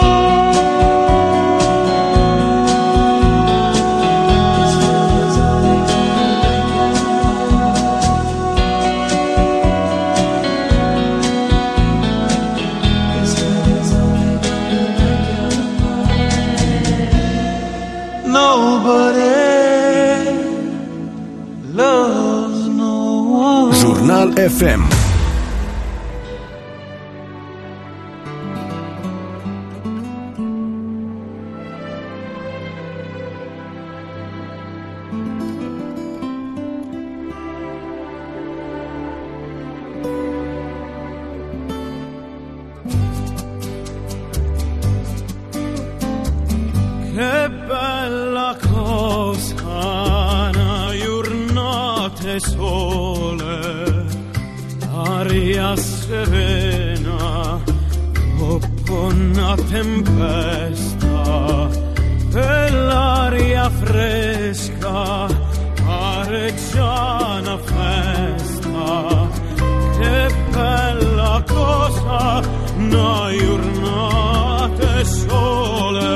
nobody loves no one. Jurnal F M. Che bella cosa, una giornata sole, aria serena, dopo una tempesta, e l'aria fresca, pare già una festa. Che bella cosa, una giornata sole.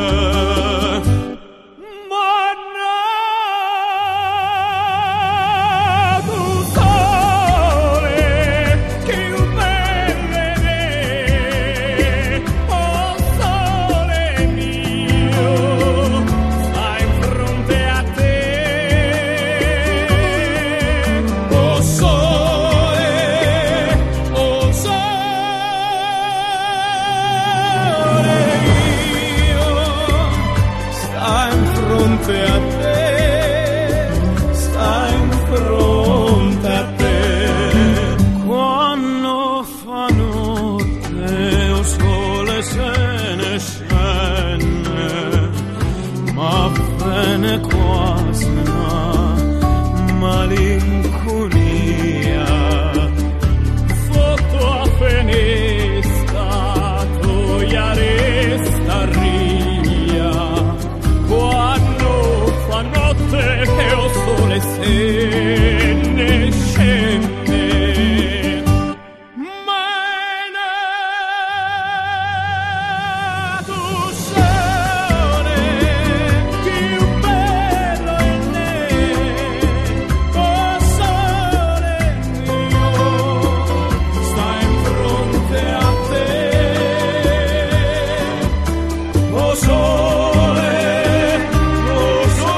Oh sole, oh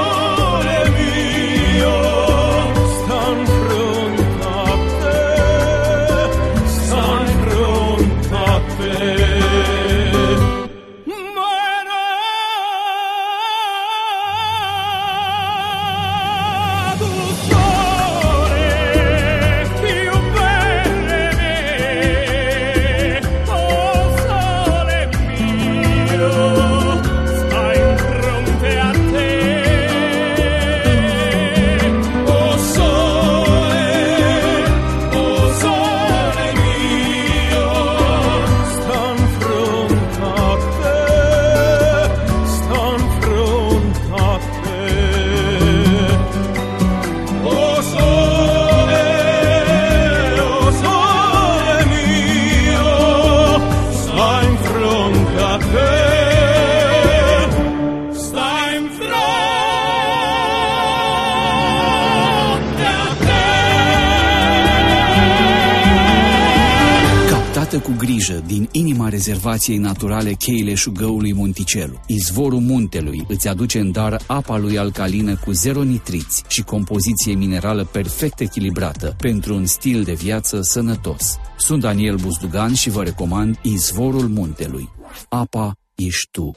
Iată cu grijă din inima rezervației naturale cheile șugăului Monticelu. Izvorul muntelui îți aduce în dar apa lui alcalină cu zero nitriți și compoziție minerală perfect echilibrată pentru un stil de viață sănătos. Sunt Daniel Buzdugan și vă recomand Izvorul muntelui. Apa ești tu.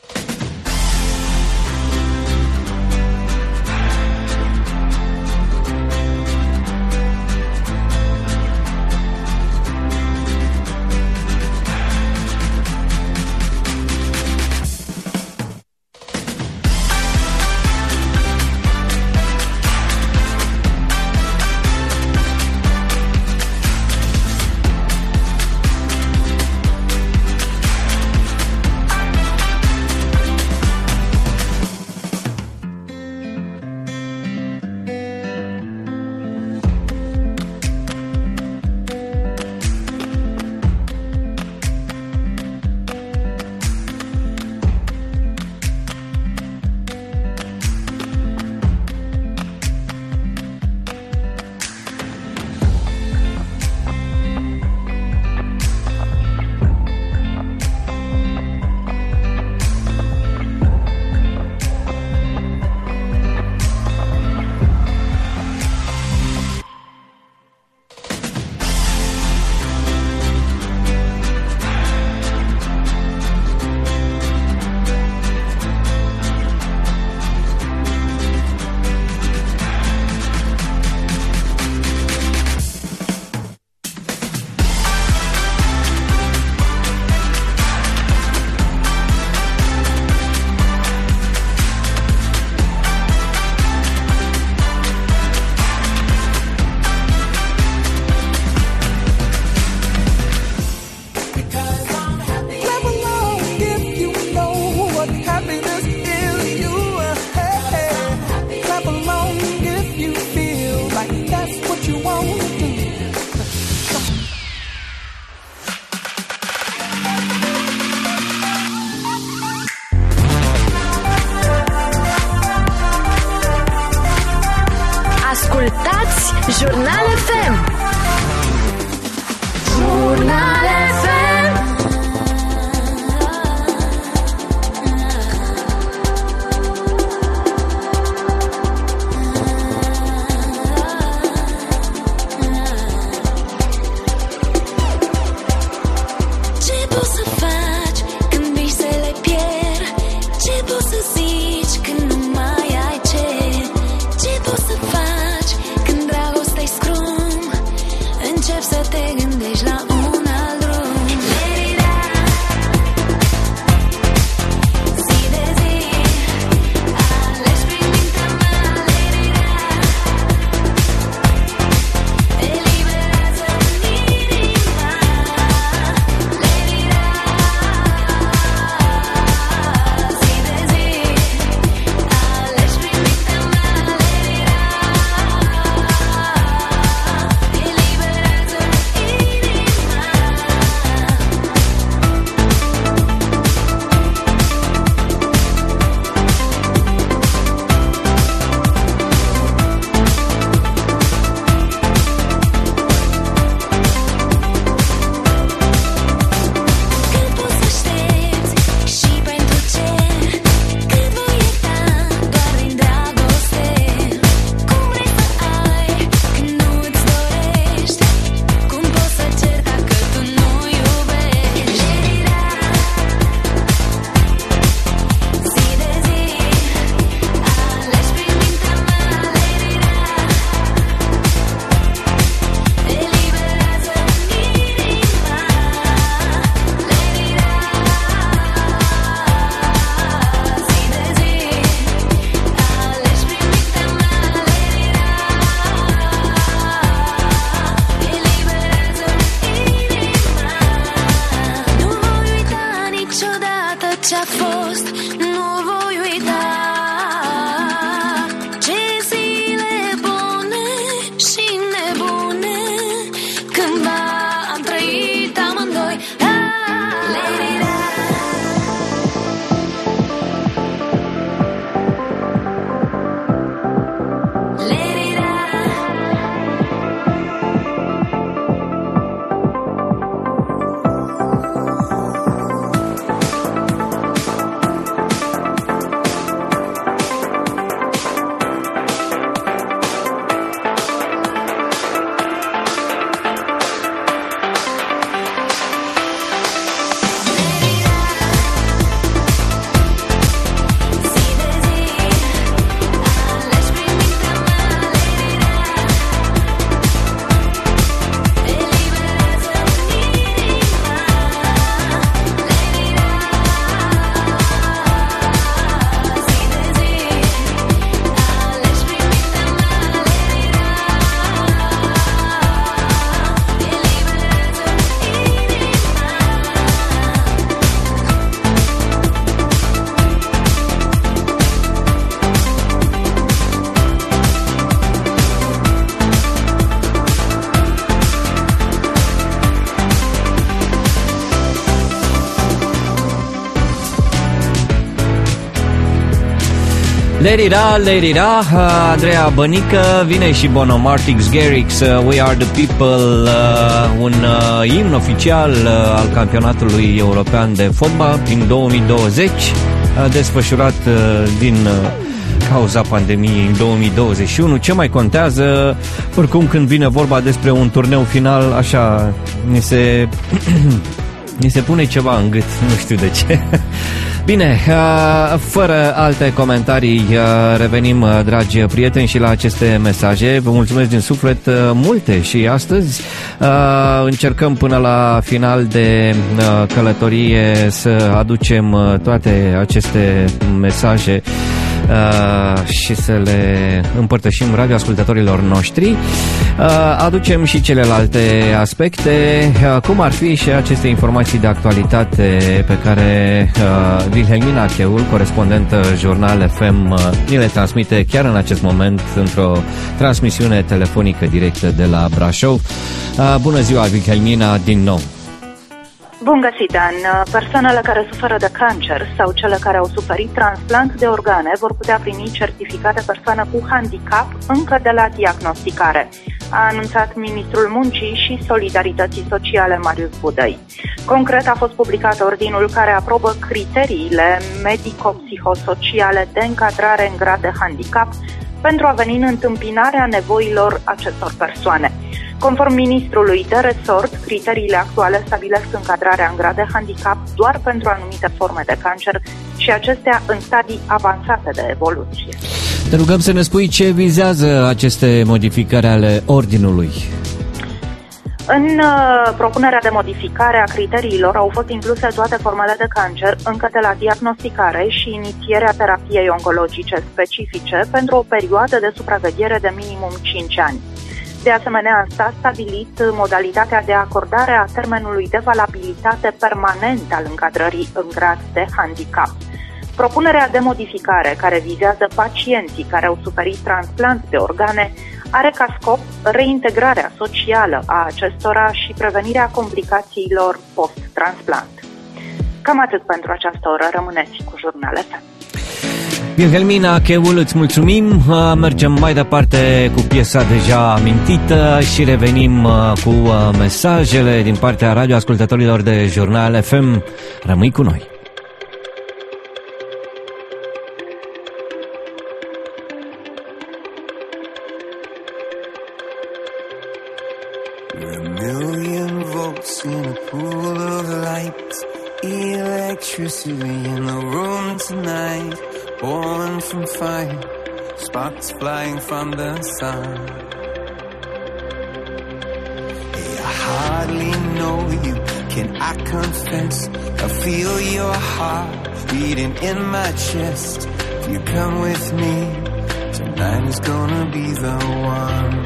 Jurnal F M. Jurnal F M. Ce poți să faci când visele pierd? Ce poți să zici când nu mai ai ce? Ce poți să faci când dragostea-i scrum? Încep să te gândești la un alt drum. Lady Da, Lady Da, Andreea Bănică, vine și Bono Martix Garrix, We Are The People, un imn oficial al campionatului european de fotbal din două mii douăzeci, desfășurat din cauza pandemiei în două mii douăzeci și unu. Ce mai contează, oricum când vine vorba despre un turneu final, așa, ni se, ni se pune ceva în gât, nu știu de ce. Bine, fără alte comentarii, revenim, dragi prieteni, și la aceste mesaje. Vă mulțumesc din suflet, multe și astăzi. Încercăm până la final de călătorie să aducem toate aceste mesaje Uh, și să le împărtășim radioascultătorilor noștri. Uh, aducem și celelalte aspecte, uh, cum ar fi și aceste informații de actualitate pe care uh, Wilhelmina Cheul, corespondentă Jurnal F M, uh, ni le transmite chiar în acest moment într-o transmisiune telefonică directă de la Brașov. Uh, bună ziua, Wilhelmina, din nou! Bun găsit, Dan! Persoanele care suferă de cancer sau cele care au suferit transplant de organe vor putea primi certificat de persoană cu handicap încă de la diagnosticare, a anunțat Ministrul Muncii și Solidarității Sociale Marius Budăi. Concret, a fost publicat ordinul care aprobă criteriile medico-psihosociale de încadrare în grad de handicap pentru a veni în întâmpinarea nevoilor acestor persoane. Conform ministrului de resort, criteriile actuale stabilesc încadrarea în grad de handicap doar pentru anumite forme de cancer și acestea în stadii avansate de evoluție. Te rugăm să ne spui ce vizează aceste modificări ale ordinului. În uh, propunerea de modificare a criteriilor au fost incluse toate formele de cancer încă de la diagnosticare și inițierea terapiei oncologice specifice pentru o perioadă de supraveghere de minimum cinci ani. De asemenea, s-a stabilit modalitatea de acordare a termenului de valabilitate permanent al încadrării în grad de handicap. Propunerea de modificare care vizează pacienții care au suferit transplant de organe are ca scop reintegrarea socială a acestora și prevenirea complicațiilor post-transplant. Cam atât pentru această oră. Rămâneți cu Jurnal F M. Wilhelmina Cheul, îți mulțumim. Mergem mai departe cu piesa deja amintită și revenim cu mesajele din partea radioascultătorilor de Jurnal F M. Rămâi cu noi. Electricity in the room tonight, born from fire, sparks flying from the sun. Hey, I hardly know you, can I confess? I feel your heart beating in my chest. If you come with me, tonight is gonna be the one.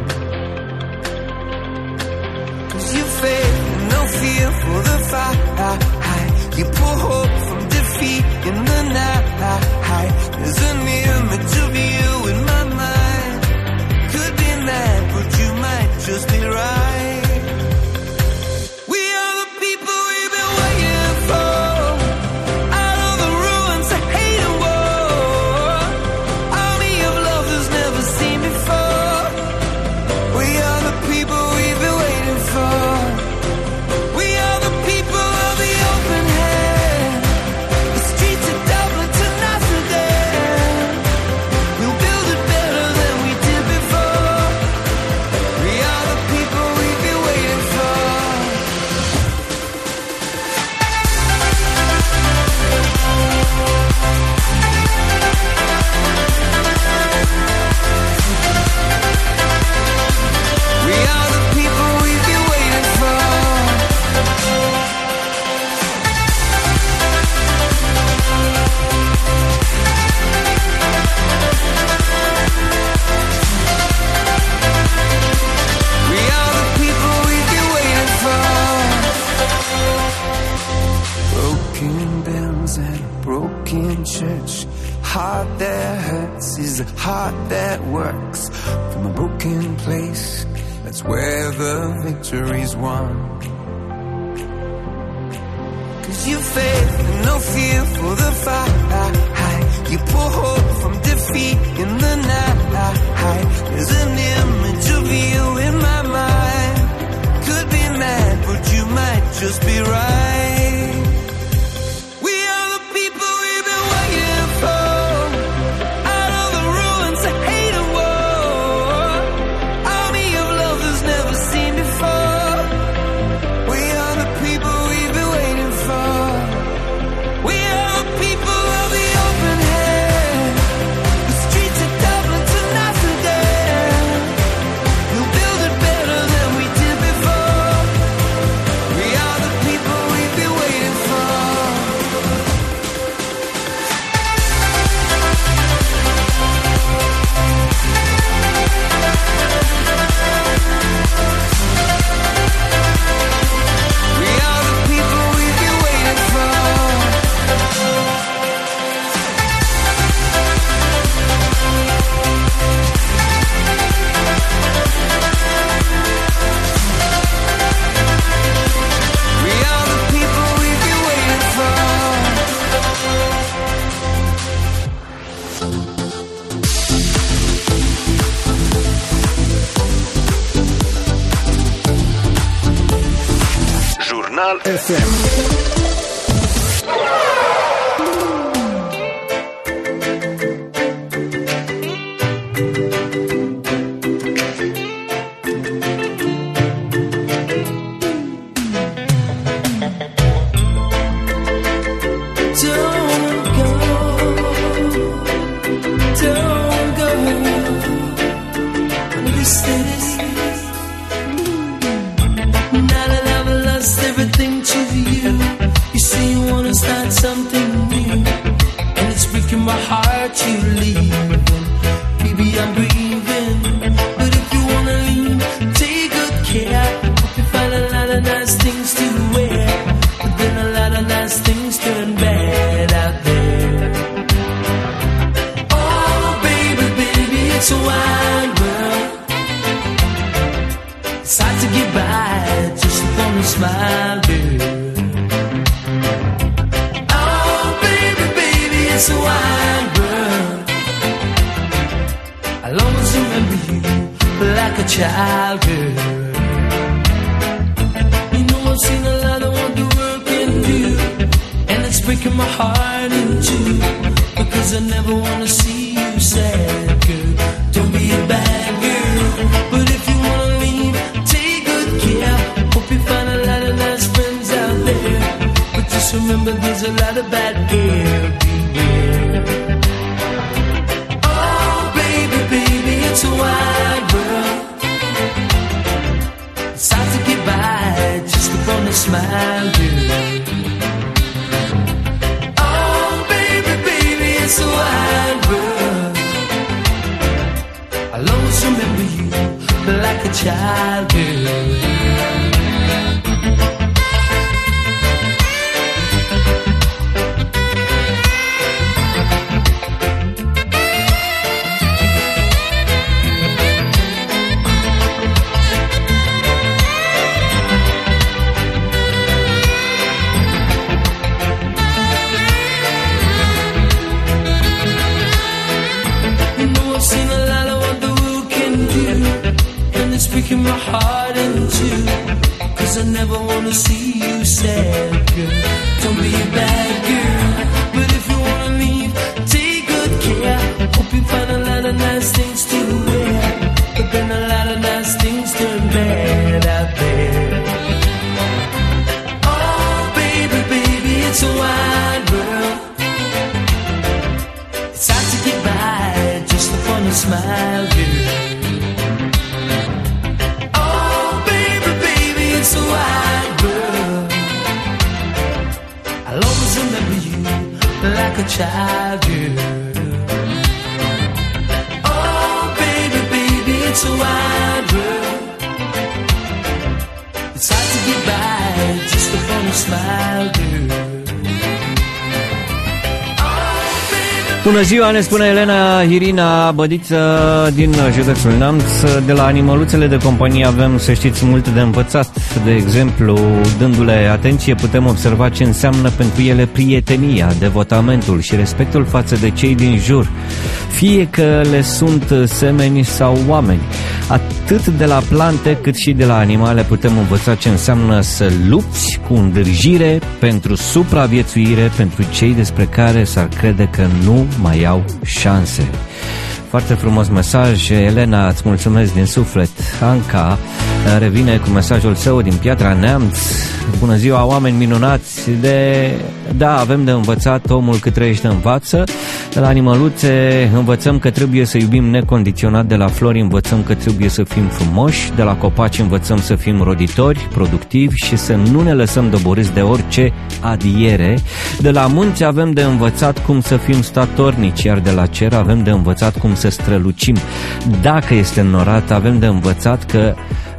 'Cause you faith, no fear for the fight. You pull hope from defeat in the night. There's an image of you in my mind. Could be mad, but you might just be right. We are the people we've been waiting for. Out of the ruins of hate and war, army of lovers never seen before. We are the people we've been waiting for. We are the people of the open hand. The streets of Dublin to Amsterdam. We'll build it better than we did before. We are the people we've been waiting for. We are the people we've been waiting for. We are the people we've been waiting for. Broken bells and a broken church. Heart that hurts is a heart that works. From a broken place, that's where the victory's won. 'Cause you faith and no fear for the fight. You pull hope from defeat in the night. There's an image of you in my mind. Could be mad, but you might just be right. We are the people we've been waiting for. Out of the ruins of hate and war. Army of love that's never seen before. We are the people we've been waiting for. We are the people of the open hand. The streets of Dublin to Amsterdam. We'll build it better than we did before. We are the people we've been waiting for. We are the people we've been waiting for. We are the people we've been waiting for. Jurnal F M. Don't go, don't go. We stay. Now that I've lost everything to you, you say you wanna start something new, and it's breaking my heart to leave. Baby, I'm grieving, but if you wanna leave, take good care. Hope you find a lot of nice things to wear, but then a lot of nice things turn bad out there. Oh, baby, baby, it's a wide world. It's hard to get by just upon a smile, girl. Oh, baby, baby, it's a wide world. I'll always remember you like a child, girl. You know I've seen a lot of what the world can do, and it's breaking my heart in two, because I never wanna see you sad, girl. Don't be a bad girl, but if you wanna leave, take good care. Hope you find a lot of nice friends out there, but just remember there's a lot of bad air. Beware. Oh, baby, baby, it's a wide world. It's hard to get by just upon a smile, girl. Oh, baby, baby, it's a wide world. I'll always remember you like a child, girl. You know I've seen a lot of what the world can do, and it's breaking my heart in two, cause I never wanna see you sad, girl. Don't be a bad girl, but if you wanna leave, take good care. Hope you find a lot of nice things to wear, but then a lot of nice things turn bad out there. Oh, baby, baby, it's a wide world. It's hard to get by just upon a smile, girl. Oh, baby, baby, it's a wide world. I'll always remember you like a child, girl. Oh, baby, baby, it's a wide world. It's hard to get by just upon a smile, girl. Bună ziua, ne spune Elena Irina Bădiță din județul Neamț. De la animăluțele de companie avem, să știți, multe de învățat. De exemplu, dându-le atenție, putem observa ce înseamnă pentru ele prietenia, devotamentul și respectul față de cei din jur, fie că le sunt semeni sau oameni. Atât de la plante cât și de la animale putem învăța ce înseamnă să lupți cu îndârjire pentru supraviețuire pentru cei despre care s-ar crede că nu mai au șanse. Foarte frumos mesaj, Elena, îți mulțumesc din suflet. Anca revine cu mesajul său din Piatra Neamț. Bună ziua, oameni minunați. De... Da, avem de învățat, omul cât trăiește învață. De la animăluțe învățăm că trebuie să iubim necondiționat, de la flori învățăm că trebuie să fim frumoși, de la copaci învățăm să fim roditori, productivi și să nu ne lăsăm doborâți de orice adiere. De la munți avem de învățat cum să fim statornici, iar de la cer avem de învățat cum să strălucim. Dacă este înnorat, avem de învățat că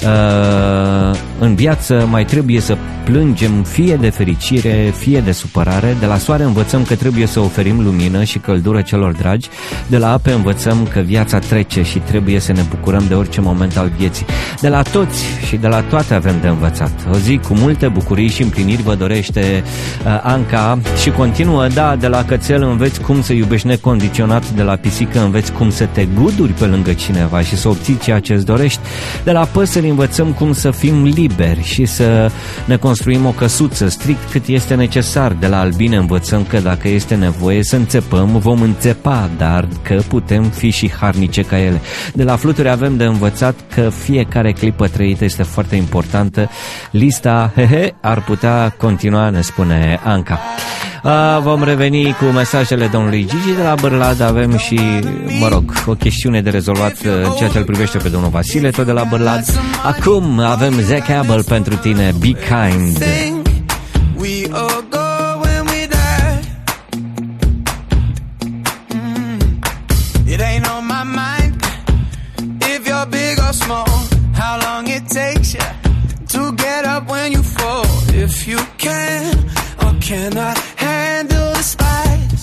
uh, în viață mai trebuie să plângem fie de fericire, fie de supărare. De la soare învățăm că trebuie să oferim lumină și căldură celor dragi. De la ape învățăm că viața trece și trebuie să ne bucurăm de orice moment al vieții. De la toți și de la toate avem de învățat. O zi cu multe bucurii și împliniri vă dorește uh, Anca și continuă. Da, de la cățel înveți cum să iubești necondiționat, de la pisică înveți cum să te guduri pe lângă cineva și să obții ceea ce îți dorești. De la păsări învățăm cum să fim liberi și să ne construim o căsuță strict cât este necesar. De la albine învățăm că dacă este nevoie să înțepăm, vom înțepa, dar că putem fi și harnice ca ele. De la fluturi avem de învățat că fiecare clipă trăită este foarte importantă. Lista hehe, ar putea continua, ne spune Anca. A, vom reveni cu mesajele domnului Gigi de la Bârlad. Avem și, mă rog, o chestiune de rezolvat în ceea ce îl privește pe domnul Vasile, tot de la Bârlad. Acum avem Zach Abel pentru tine, Be Kind. It ain't on my mind if you're big or small, how long it takes you to get up when you fall. If you can or cannot handle the spice,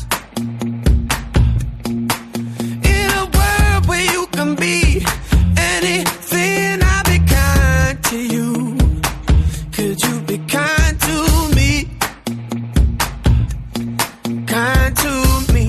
in a world where you can be anything, I'll be kind to you. Could you be kind to me? Kind to me.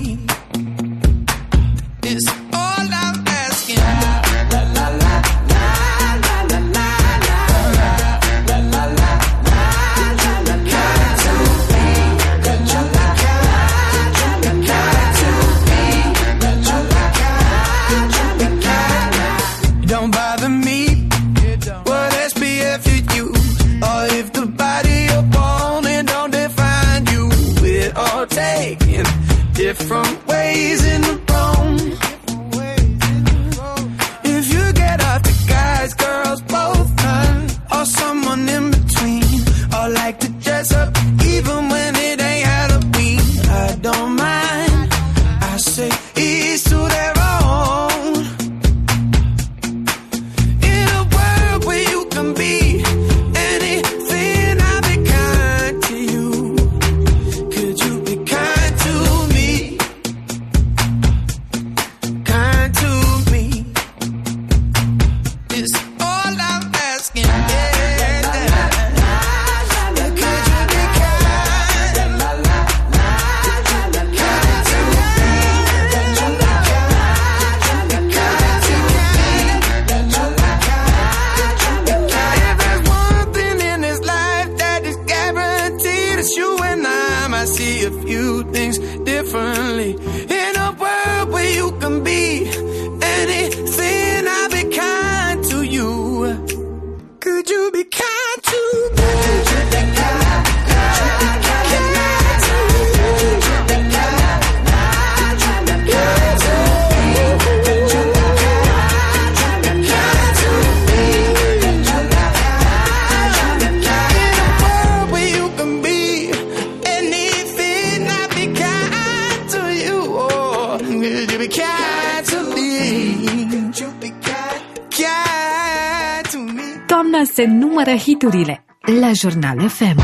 It's all I'm asking. La la la la la la la la la la la la la. Kind to me. Could you be kind? Kind to me. Could you be kind? Be kind. Don't bother me. What S P F you use, or if the body you're born in don't define you. We're all taking different ways in the wrong. If you get off the guys, girls, both none, or someone in between, or like to dress up even when it ain't Halloween, I don't mind. I say ease to their own. In a world where you can be anything, I'll be kind to you. Could you be kind to me? Kind to me. It's all I'm asking. Yeah. Could you be kind? Kind to me. Could you be kind? Kind to me. If there's one thing in this life that is guaranteed, it's you and I. I see a few things differently. In a world where you can be anything, I'll be kind to you. Could you be kind to me? Could you be kind? Could you be kind to me? Could you be kind? Kind to me. Could you be kind? Kind to me. Could you be kind? In a world where you can be anything, I'll be kind to you. Oh, could you be kind to me? Could you be kind? Kind to me. Toamna se numără hiturile la Jurnal F M.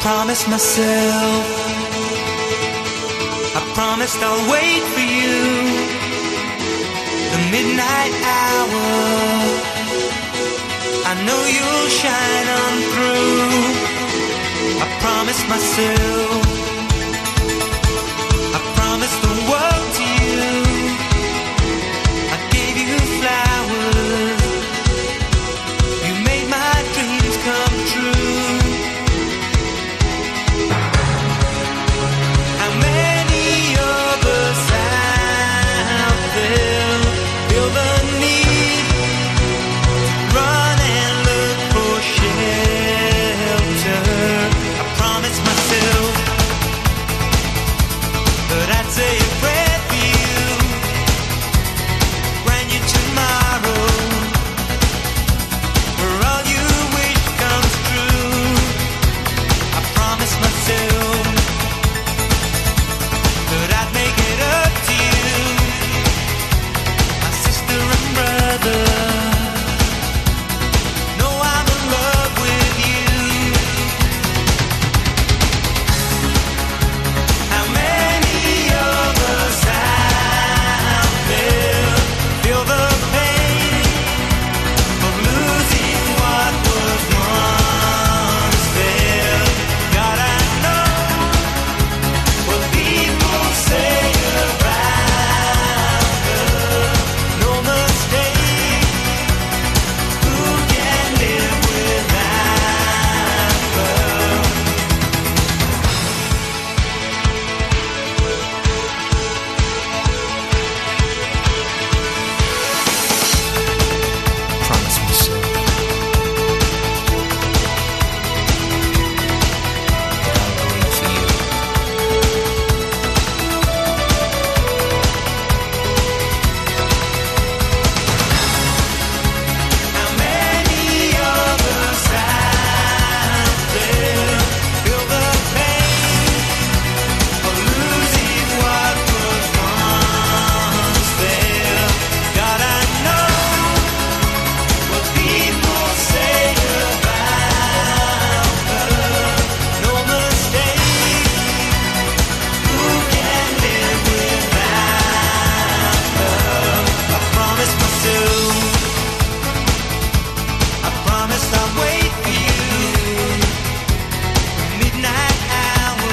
promised myself, I promised I'll wait for you. The midnight hour, I know you'll shine on through. I promised myself, I promised the world to you. I gave you flowers, you made my dreams come true. How many of us out there feel the need to run and look for shelter? I promised myself that I'd say a prayer for you, grant you tomorrow, where all you wish comes true. I promised myself that I'd make it up to you, my sister and brother. Know I'm in love with you. How many of us out there feel the pain of losing what was once there? God, I know what people say around her. No mistake, who can live without her? Promise myself that I'll wait for you. How many of us out there feel the pain of losing what was once there? God, I know what people say about her. No mistake, who can live without her? I promised myself, I promised I'll wait for you. Midnight hour,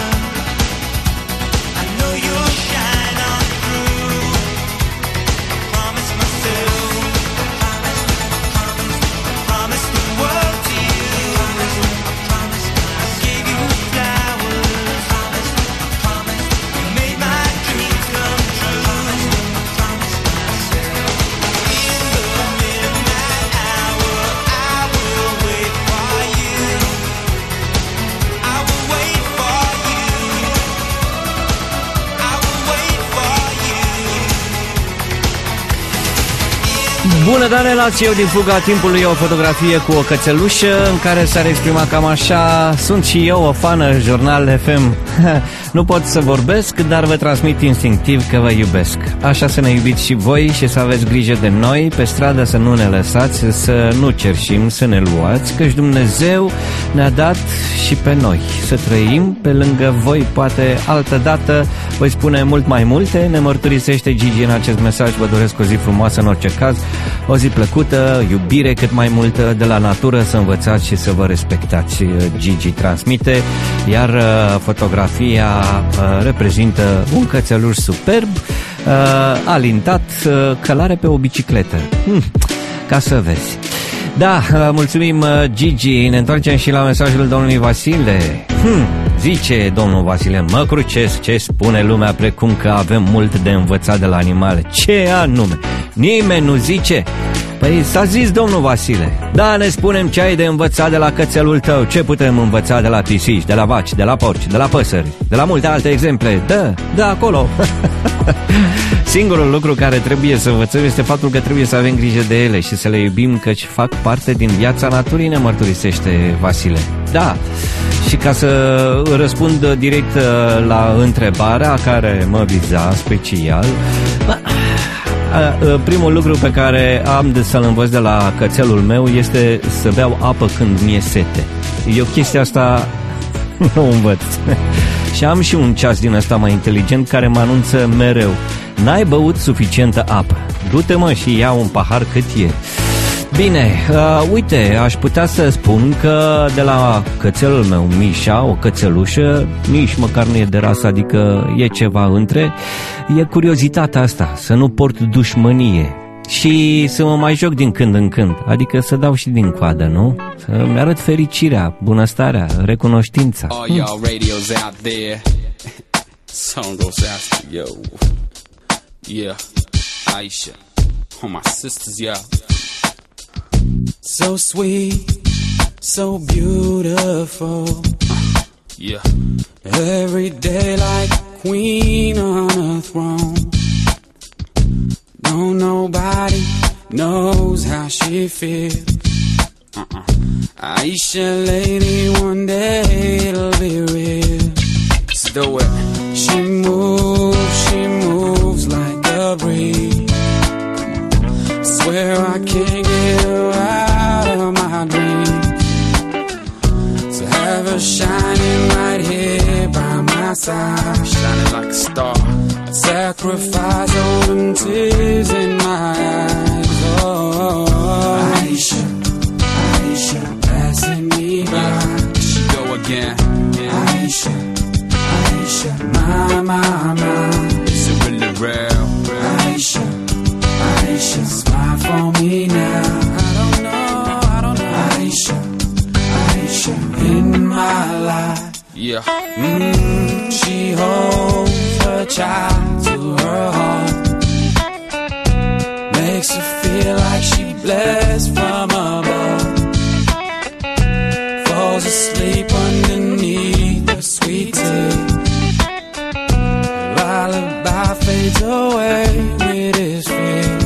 I know you'll shine on through. I promised myself, I promised, I promised, I promised the world to you. I promised, I gave you flowers. I promised, I promised, you made my dreams come true. I promised myself, in the midnight hour, I will wait for you. I will wait for you. I will wait for you. Bună, Dane, lați eu din fuga timpului o fotografie cu o cățelușă în care s-ar exprima cam așa: sunt și eu o fană Jurnal F M. Nu pot să vorbesc, dar vă transmit instinctiv că vă iubesc. Așa să ne iubiți și voi și să aveți grijă de noi, pe stradă să nu ne lăsați, să nu cerșim, să ne luați, căci Dumnezeu ne-a dat și pe noi să trăim pe lângă voi. Poate altă dată voi spune mult mai multe. Ne mărturisește Gigi în acest mesaj. Vă doresc o zi frumoasă în orice caz, o zi plăcută, iubire cât mai multă de la natură, să învățați și să vă respectați. Gigi transmite, iar uh, fotografia uh, reprezintă un cățeluș superb, uh, alintat, uh, călare pe o bicicletă. Hmm, ca să vezi. Da, uh, mulțumim, uh, Gigi. Ne întoarcem și la mesajul domnului Vasile. Hmm, zice domnul Vasile: mă crucesc, ce spune lumea precum că avem mult de învățat de la animale. Ce anume? Nimeni nu zice. Păi s-a zis, domnul Vasile. Da, ne spunem ce ai de învățat de la cățelul tău. Ce putem învăța de la pisici, de la vaci, de la porci, de la păsări, de la multe alte exemple. Da, da, acolo. Singurul lucru care trebuie să învățăm este faptul că trebuie să avem grijă de ele și să le iubim, căci fac parte din viața naturii, ne mărturisește Vasile. Da, și ca să răspund direct la întrebarea care mă viza special, primul lucru pe care am de să-l învăț de la cățelul meu este să beau apă când mi-e sete. Eu chestia asta nu învăț. Și am și un ceas din ăsta mai inteligent care mă anunță mereu: n-ai băut suficientă apă, du-te mă și ia un pahar cât e. Bine, uh, uite, aș putea să spun că de la cățelul meu, Mișa, o cățelușă, nici măcar nu e de rasă, adică e ceva între, e curiozitatea asta, să nu port dușmănie și să mă mai joc din când în când, adică să dau și din coadă, nu? Să-mi arăt fericirea, bunăstarea, recunoștința. All y'all radios out there, song goes out to yo. Yeah, Aisha, all my sisters, yeah. So sweet, so beautiful, uh, yeah. Every day like queen on a throne. No, nobody knows how she feels. Uh-uh. Aisha, lady, one day it'll be real. Let's do it. She moves, she moves like a breeze. Swear I can't get her out of my dreams. So have her shining right here by my side, shining like a star. I'd sacrifice all them tears in my eyes. Oh, Aisha, Aisha, passing me by. She go again. Aisha, Aisha, my, my, my. Is it really real? Aisha, Aisha, smile for me now. I don't know, I don't know. Aisha, Aisha, in my life. Yeah. Mm, she holds her child to her heart. Makes her feel like she blessed from above. Falls asleep underneath the sweet tea. Lullaby fades away with his feet.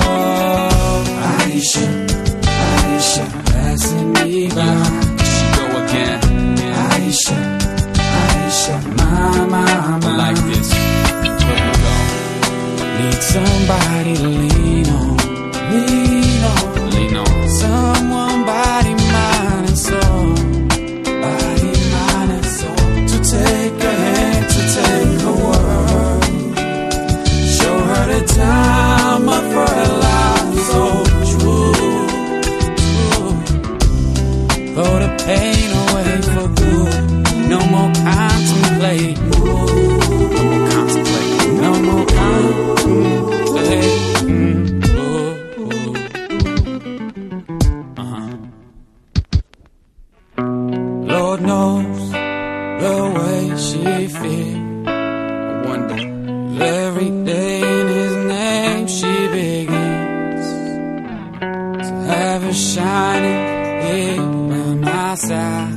Aisha, Aisha, passing me by. She go again. Aisha, Aisha, my, my, my. Like this, here we go. Need somebody to lean on, lean on, lean on. Someone, body, mind, and soul, body, mind, and soul. To take a hand, to take a word. Show her the time of her life, so true, true. Throw the pain away for good. No more contemplate. No more contemplate. No more contemplate. Mm, ooh, ooh. Uh-huh. Lord knows the way she feels. I wonder every day in His name she begins to have her shining here by my side.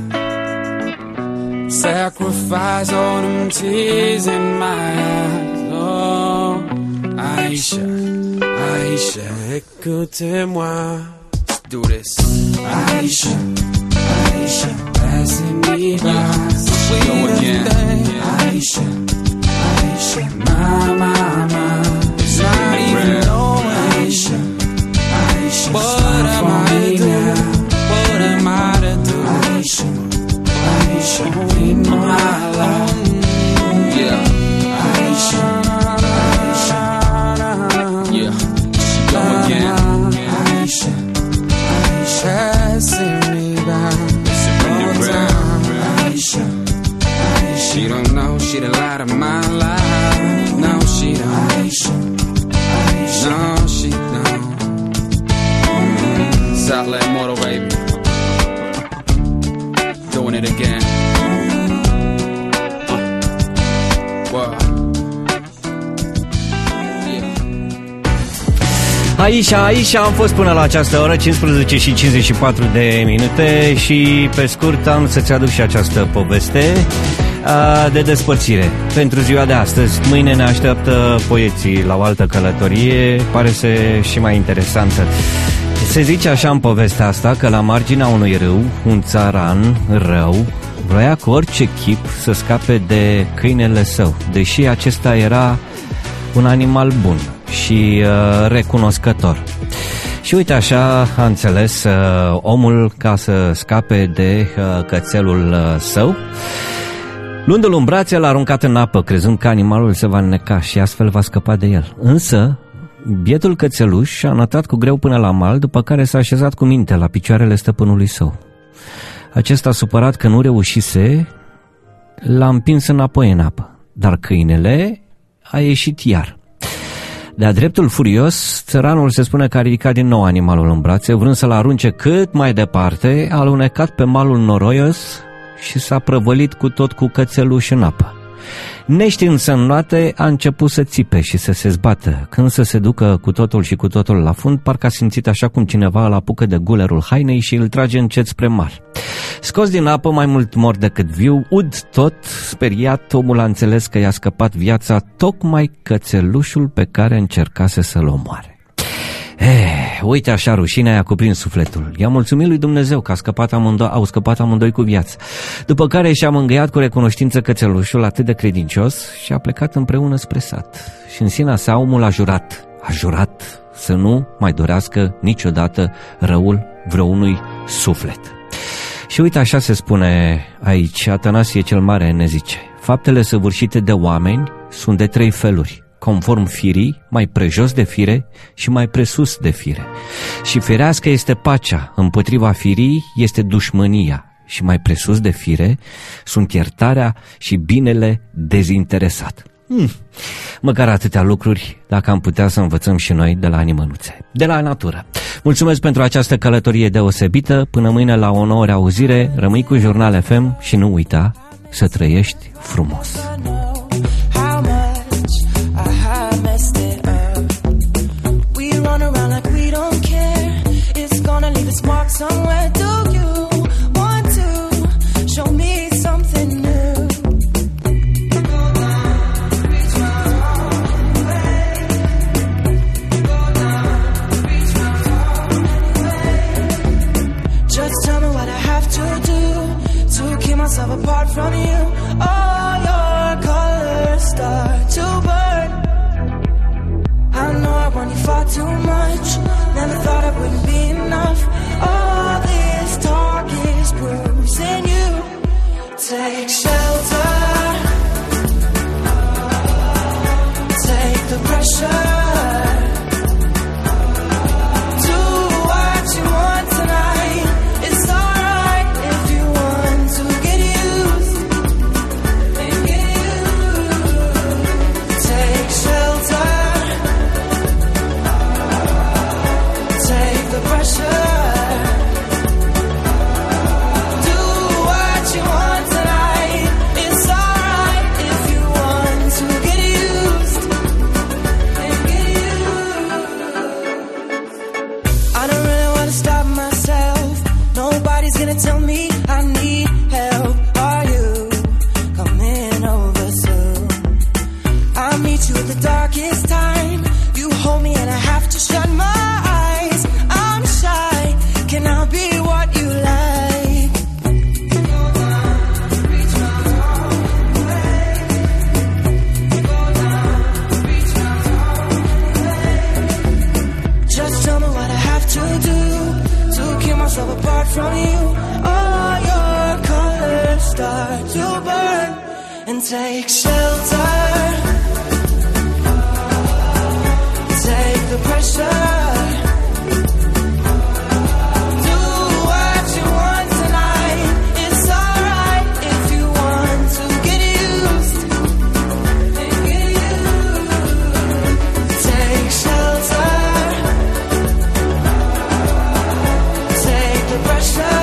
Sacrifice all them tears in my eyes. Oh, Aisha, Aisha, écoutez-moi. Let's do this. Aisha, Aisha, passing me by. She go again. Aisha, Aisha, my, my, my. It's not even knowing. Aisha, Aisha, what am I to do? What am I to do? Aisha, Aisha, in my life. Yeah. Aisha, Aisha, yeah. She go again. Aisha, Aisha, passing me by. Aisha, Aisha, she don't know she the light of my life. No, she don't. Aisha, Aisha, no, she don't. Mm, Southland Motor, baby. Doing it again. Aisha, Aisha, am fost până la această oră, cincisprezece și cincizeci și patru de minute și pe scurt am să-ți aduc și această poveste uh, de despărțire pentru ziua de astăzi. Mâine ne așteaptă poeții la o altă călătorie, pare să și mai interesantă. Se zice așa în povestea asta că la marginea unui râu, un țaran rău vroia cu orice chip să scape de câinele său, deși acesta era un animal bun și uh, recunoscător. Și uite așa a înțeles uh, omul ca să scape de uh, cățelul uh, său. Luându-l în brațe, l-a aruncat în apă, crezând că animalul se va înneca și astfel va scăpa de el. Însă, bietul cățeluș a notat cu greu până la mal, după care s-a așezat cu minte la picioarele stăpânului său. Acesta, supărat că nu reușise, l-a împins înapoi în apă, dar câinele a ieșit iar. De-a dreptul furios, țăranul se spune că a ridicat din nou animalul în brațe, vrând să-l arunce cât mai departe, a alunecat pe malul noroios și s-a prăvălit cu tot cu cățeluș în apă. Neștiind să înnoate, a început să țipe și să se zbată. Când să se ducă cu totul și cu totul la fund, parcă a simțit așa cum cineva îl apucă de gulerul hainei și îl trage încet spre mar. Scos din apă, mai mult mort decât viu, ud tot, speriat, omul a înțeles că i-a scăpat viața tocmai cățelușul pe care încercase să-l omoare. Eh, uite așa, rușinea i-a cuprins sufletul. I-a mulțumit lui Dumnezeu că a scăpat amândoi, au scăpat amândoi cu viață. După care și-a mângâiat cu recunoștință cățelușul atât de credincios și a plecat împreună spre sat. Și în sinea sa omul a jurat, a jurat să nu mai dorească niciodată răul vreunui suflet. Și uite așa se spune aici, Atanasie cel Mare ne zice: faptele săvârșite de oameni sunt de trei feluri, conform firii, mai prejos de fire și mai presus de fire. Și firească este pacea, împotriva firii este dușmânia și mai presus de fire sunt iertarea și binele dezinteresat. Hmm. Măcar atâtea lucruri, dacă am putea să învățăm și noi de la animăluțe, de la natură. Mulțumesc pentru această călătorie deosebită. Până mâine la o nouă reauzire, rămâi cu Jurnal F M și nu uita să trăiești frumos. Somewhere do you want to show me something new? Just tell me what I have to do to keep myself apart from you. All your colors start to burn. I know I want you far too much. Never thought it wouldn't be enough. All this talk is bruising you. Take shelter. Take the pressure. Do what you want tonight. It's alright if you want to get used. Get used. Take shelter. Take the pressure. Tell me I need help. Are you coming over soon? I'll meet you at the darkest time. You hold me and I have to shut my eyes. I'm shy. Can I be what you like? Just tell me what I have to do to keep myself apart from you. All your colors start to burn. And take shelter. Take the pressure. Do what you want tonight. It's alright if you want to get used. Get used. Take shelter. Take the pressure.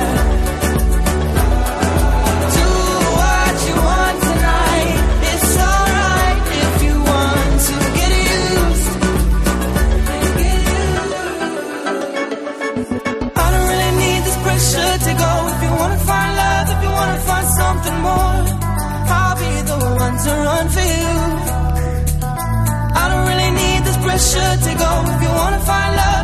To go if you wanna find love, if you wanna find something more, I'll be the one to run for you. I don't really need this pressure to go if you wanna find love.